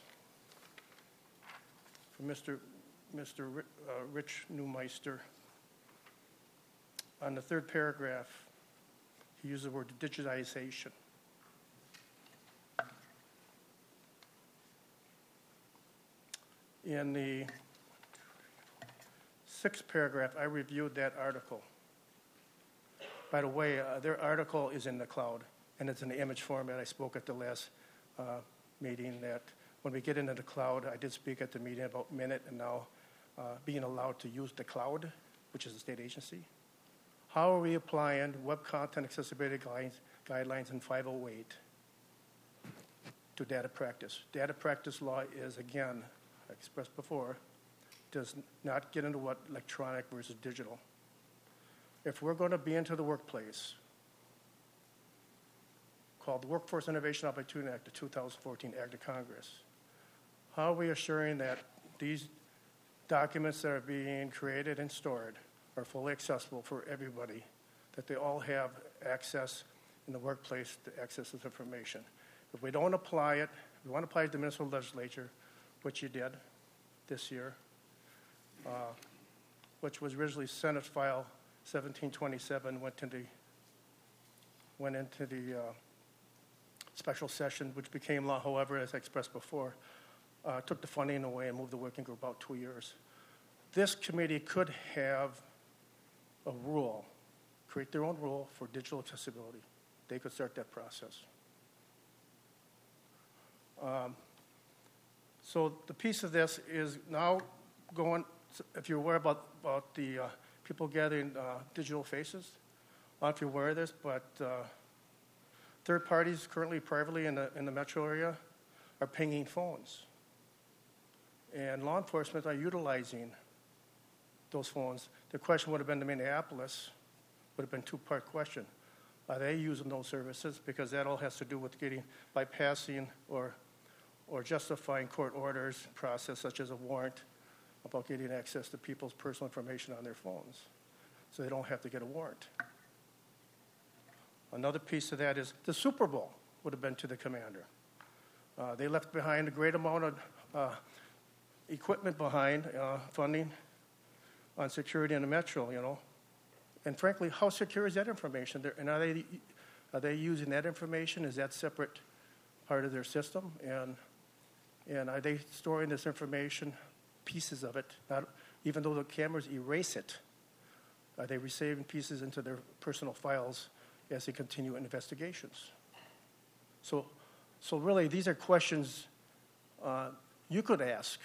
from Mister Mister Ri- uh, Rich Neumeister. On the third paragraph, he used the word digitization. In the sixth paragraph, I reviewed that article. By the way, uh, their article is in the cloud, and it's in the image format. I spoke at the last uh, meeting that when we get into the cloud, I did speak at the meeting about Minute and now uh, being allowed to use the cloud, which is a state agency. How are we applying web content accessibility guidelines, guidelines in five oh eight to data practice? Data practice law is, again, I expressed before, does not get into what electronic versus digital. If we're going to be into the workplace, called the Workforce Innovation Opportunity Act, the two thousand fourteen Act of Congress, how are we assuring that these documents that are being created and stored are fully accessible for everybody, that they all have access in the workplace to access this information? If we don't apply it, we want to apply it to the municipal legislature, which you did this year, uh, which was originally Senate File seventeen twenty-seven, went into the, went into the uh, special session, which became law. However, as I expressed before, uh, took the funding away and moved the working group about two years. This committee could have a rule, create their own rule for digital accessibility. They could start that process. Um, so the piece of this is now going, if you're aware about, about the uh, people gathering uh, digital faces, I don't know if you're aware of this, but uh, third parties currently privately in the, in the metro area are pinging phones. And law enforcement are utilizing those phones. The question would have been to Minneapolis, would have been a two-part question. Are they using those services? Because that all has to do with getting, bypassing or, or justifying court orders process, such as a warrant, about getting access to people's personal information on their phones, so they don't have to get a warrant. Another piece of that is the Super Bowl would have been to the commander. Uh, they left behind a great amount of uh, equipment behind, uh, funding on security in the metro, you know. And frankly, how secure is that information? They're, and are they, are they using that information? Is that separate part of their system? And, and are they storing this information, pieces of it, not, even though the cameras erase it, are they receiving pieces into their personal files as they continue investigations? So, so really, these are questions uh, you could ask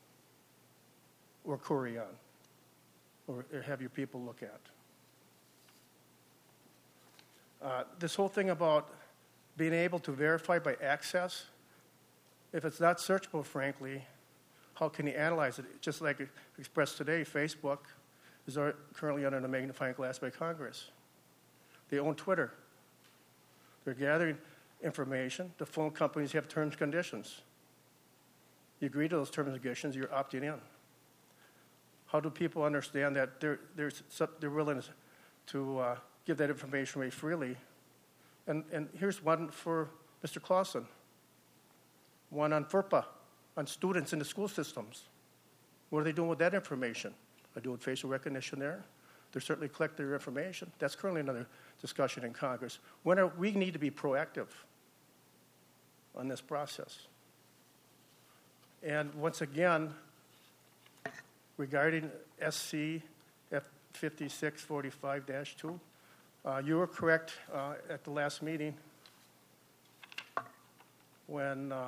or query on, or, or have your people look at. Uh, this whole thing about being able to verify by access, if it's not searchable, frankly, how can you analyze it? Just like expressed today, Facebook is currently under the magnifying glass by Congress. They own Twitter. They're gathering information. The phone companies have terms and conditions. You agree to those terms and conditions, you're opting in. How do people understand that they're, they're, they're willing to uh, give that information away freely? And, and here's one for Mister Clausen. One on FERPA, on students in the school systems. What are they doing with that information? Are they doing facial recognition there? They're certainly collecting their information. That's currently another discussion in Congress. When are, we need to be proactive on this process. And once again, regarding S C F fifty-six forty-five dash two, uh, you were correct uh, at the last meeting when uh,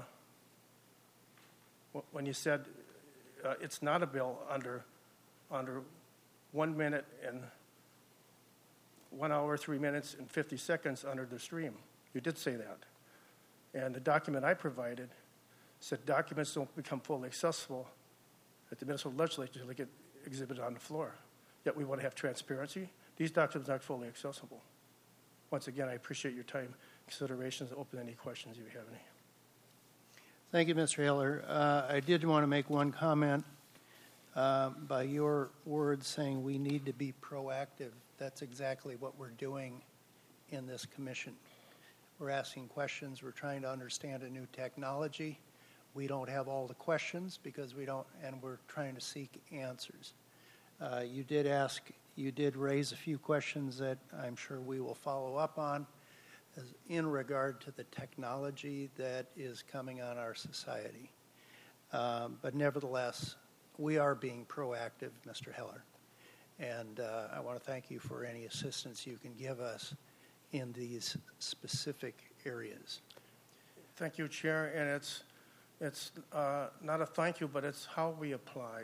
when you said uh, it's not a bill under under one minute and one hour, three minutes, and fifty seconds under the stream. You did say that. And the document I provided said documents don't become fully accessible at the Minnesota legislature until they get exhibited on the floor. Yet we want to have transparency. These documents aren't fully accessible. Once again, I appreciate your time, considerations, open any questions if you have any. Thank you, Mister Heller. Uh, I did want to make one comment uh, by your words saying we need to be proactive. That's exactly what we're doing in this commission. We're asking questions. We're trying to understand a new technology. We don't have all the questions because we don't, and we're trying to seek answers. Uh, you did ask, you did raise a few questions that I'm sure we will follow up on as in regard to the technology that is coming on our society. Um, but nevertheless, we are being proactive, Mister Heller. And uh, I want to thank you for any assistance you can give us in these specific areas. Thank you, Chair. And it's, it's uh, not a thank you, but it's how we apply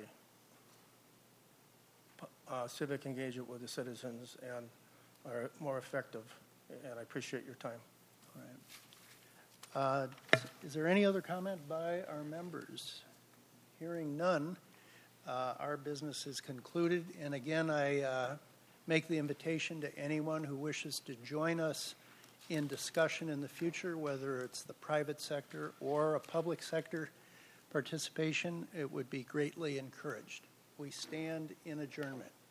uh, civic engagement with the citizens and are more effective. And I appreciate your time. All right. Uh, is there any other comment by our members? Hearing none, uh, our business is concluded. And again, I uh, make the invitation to anyone who wishes to join us in discussion in the future, whether it's the private sector or a public sector participation. It would be greatly encouraged. We stand in adjournment.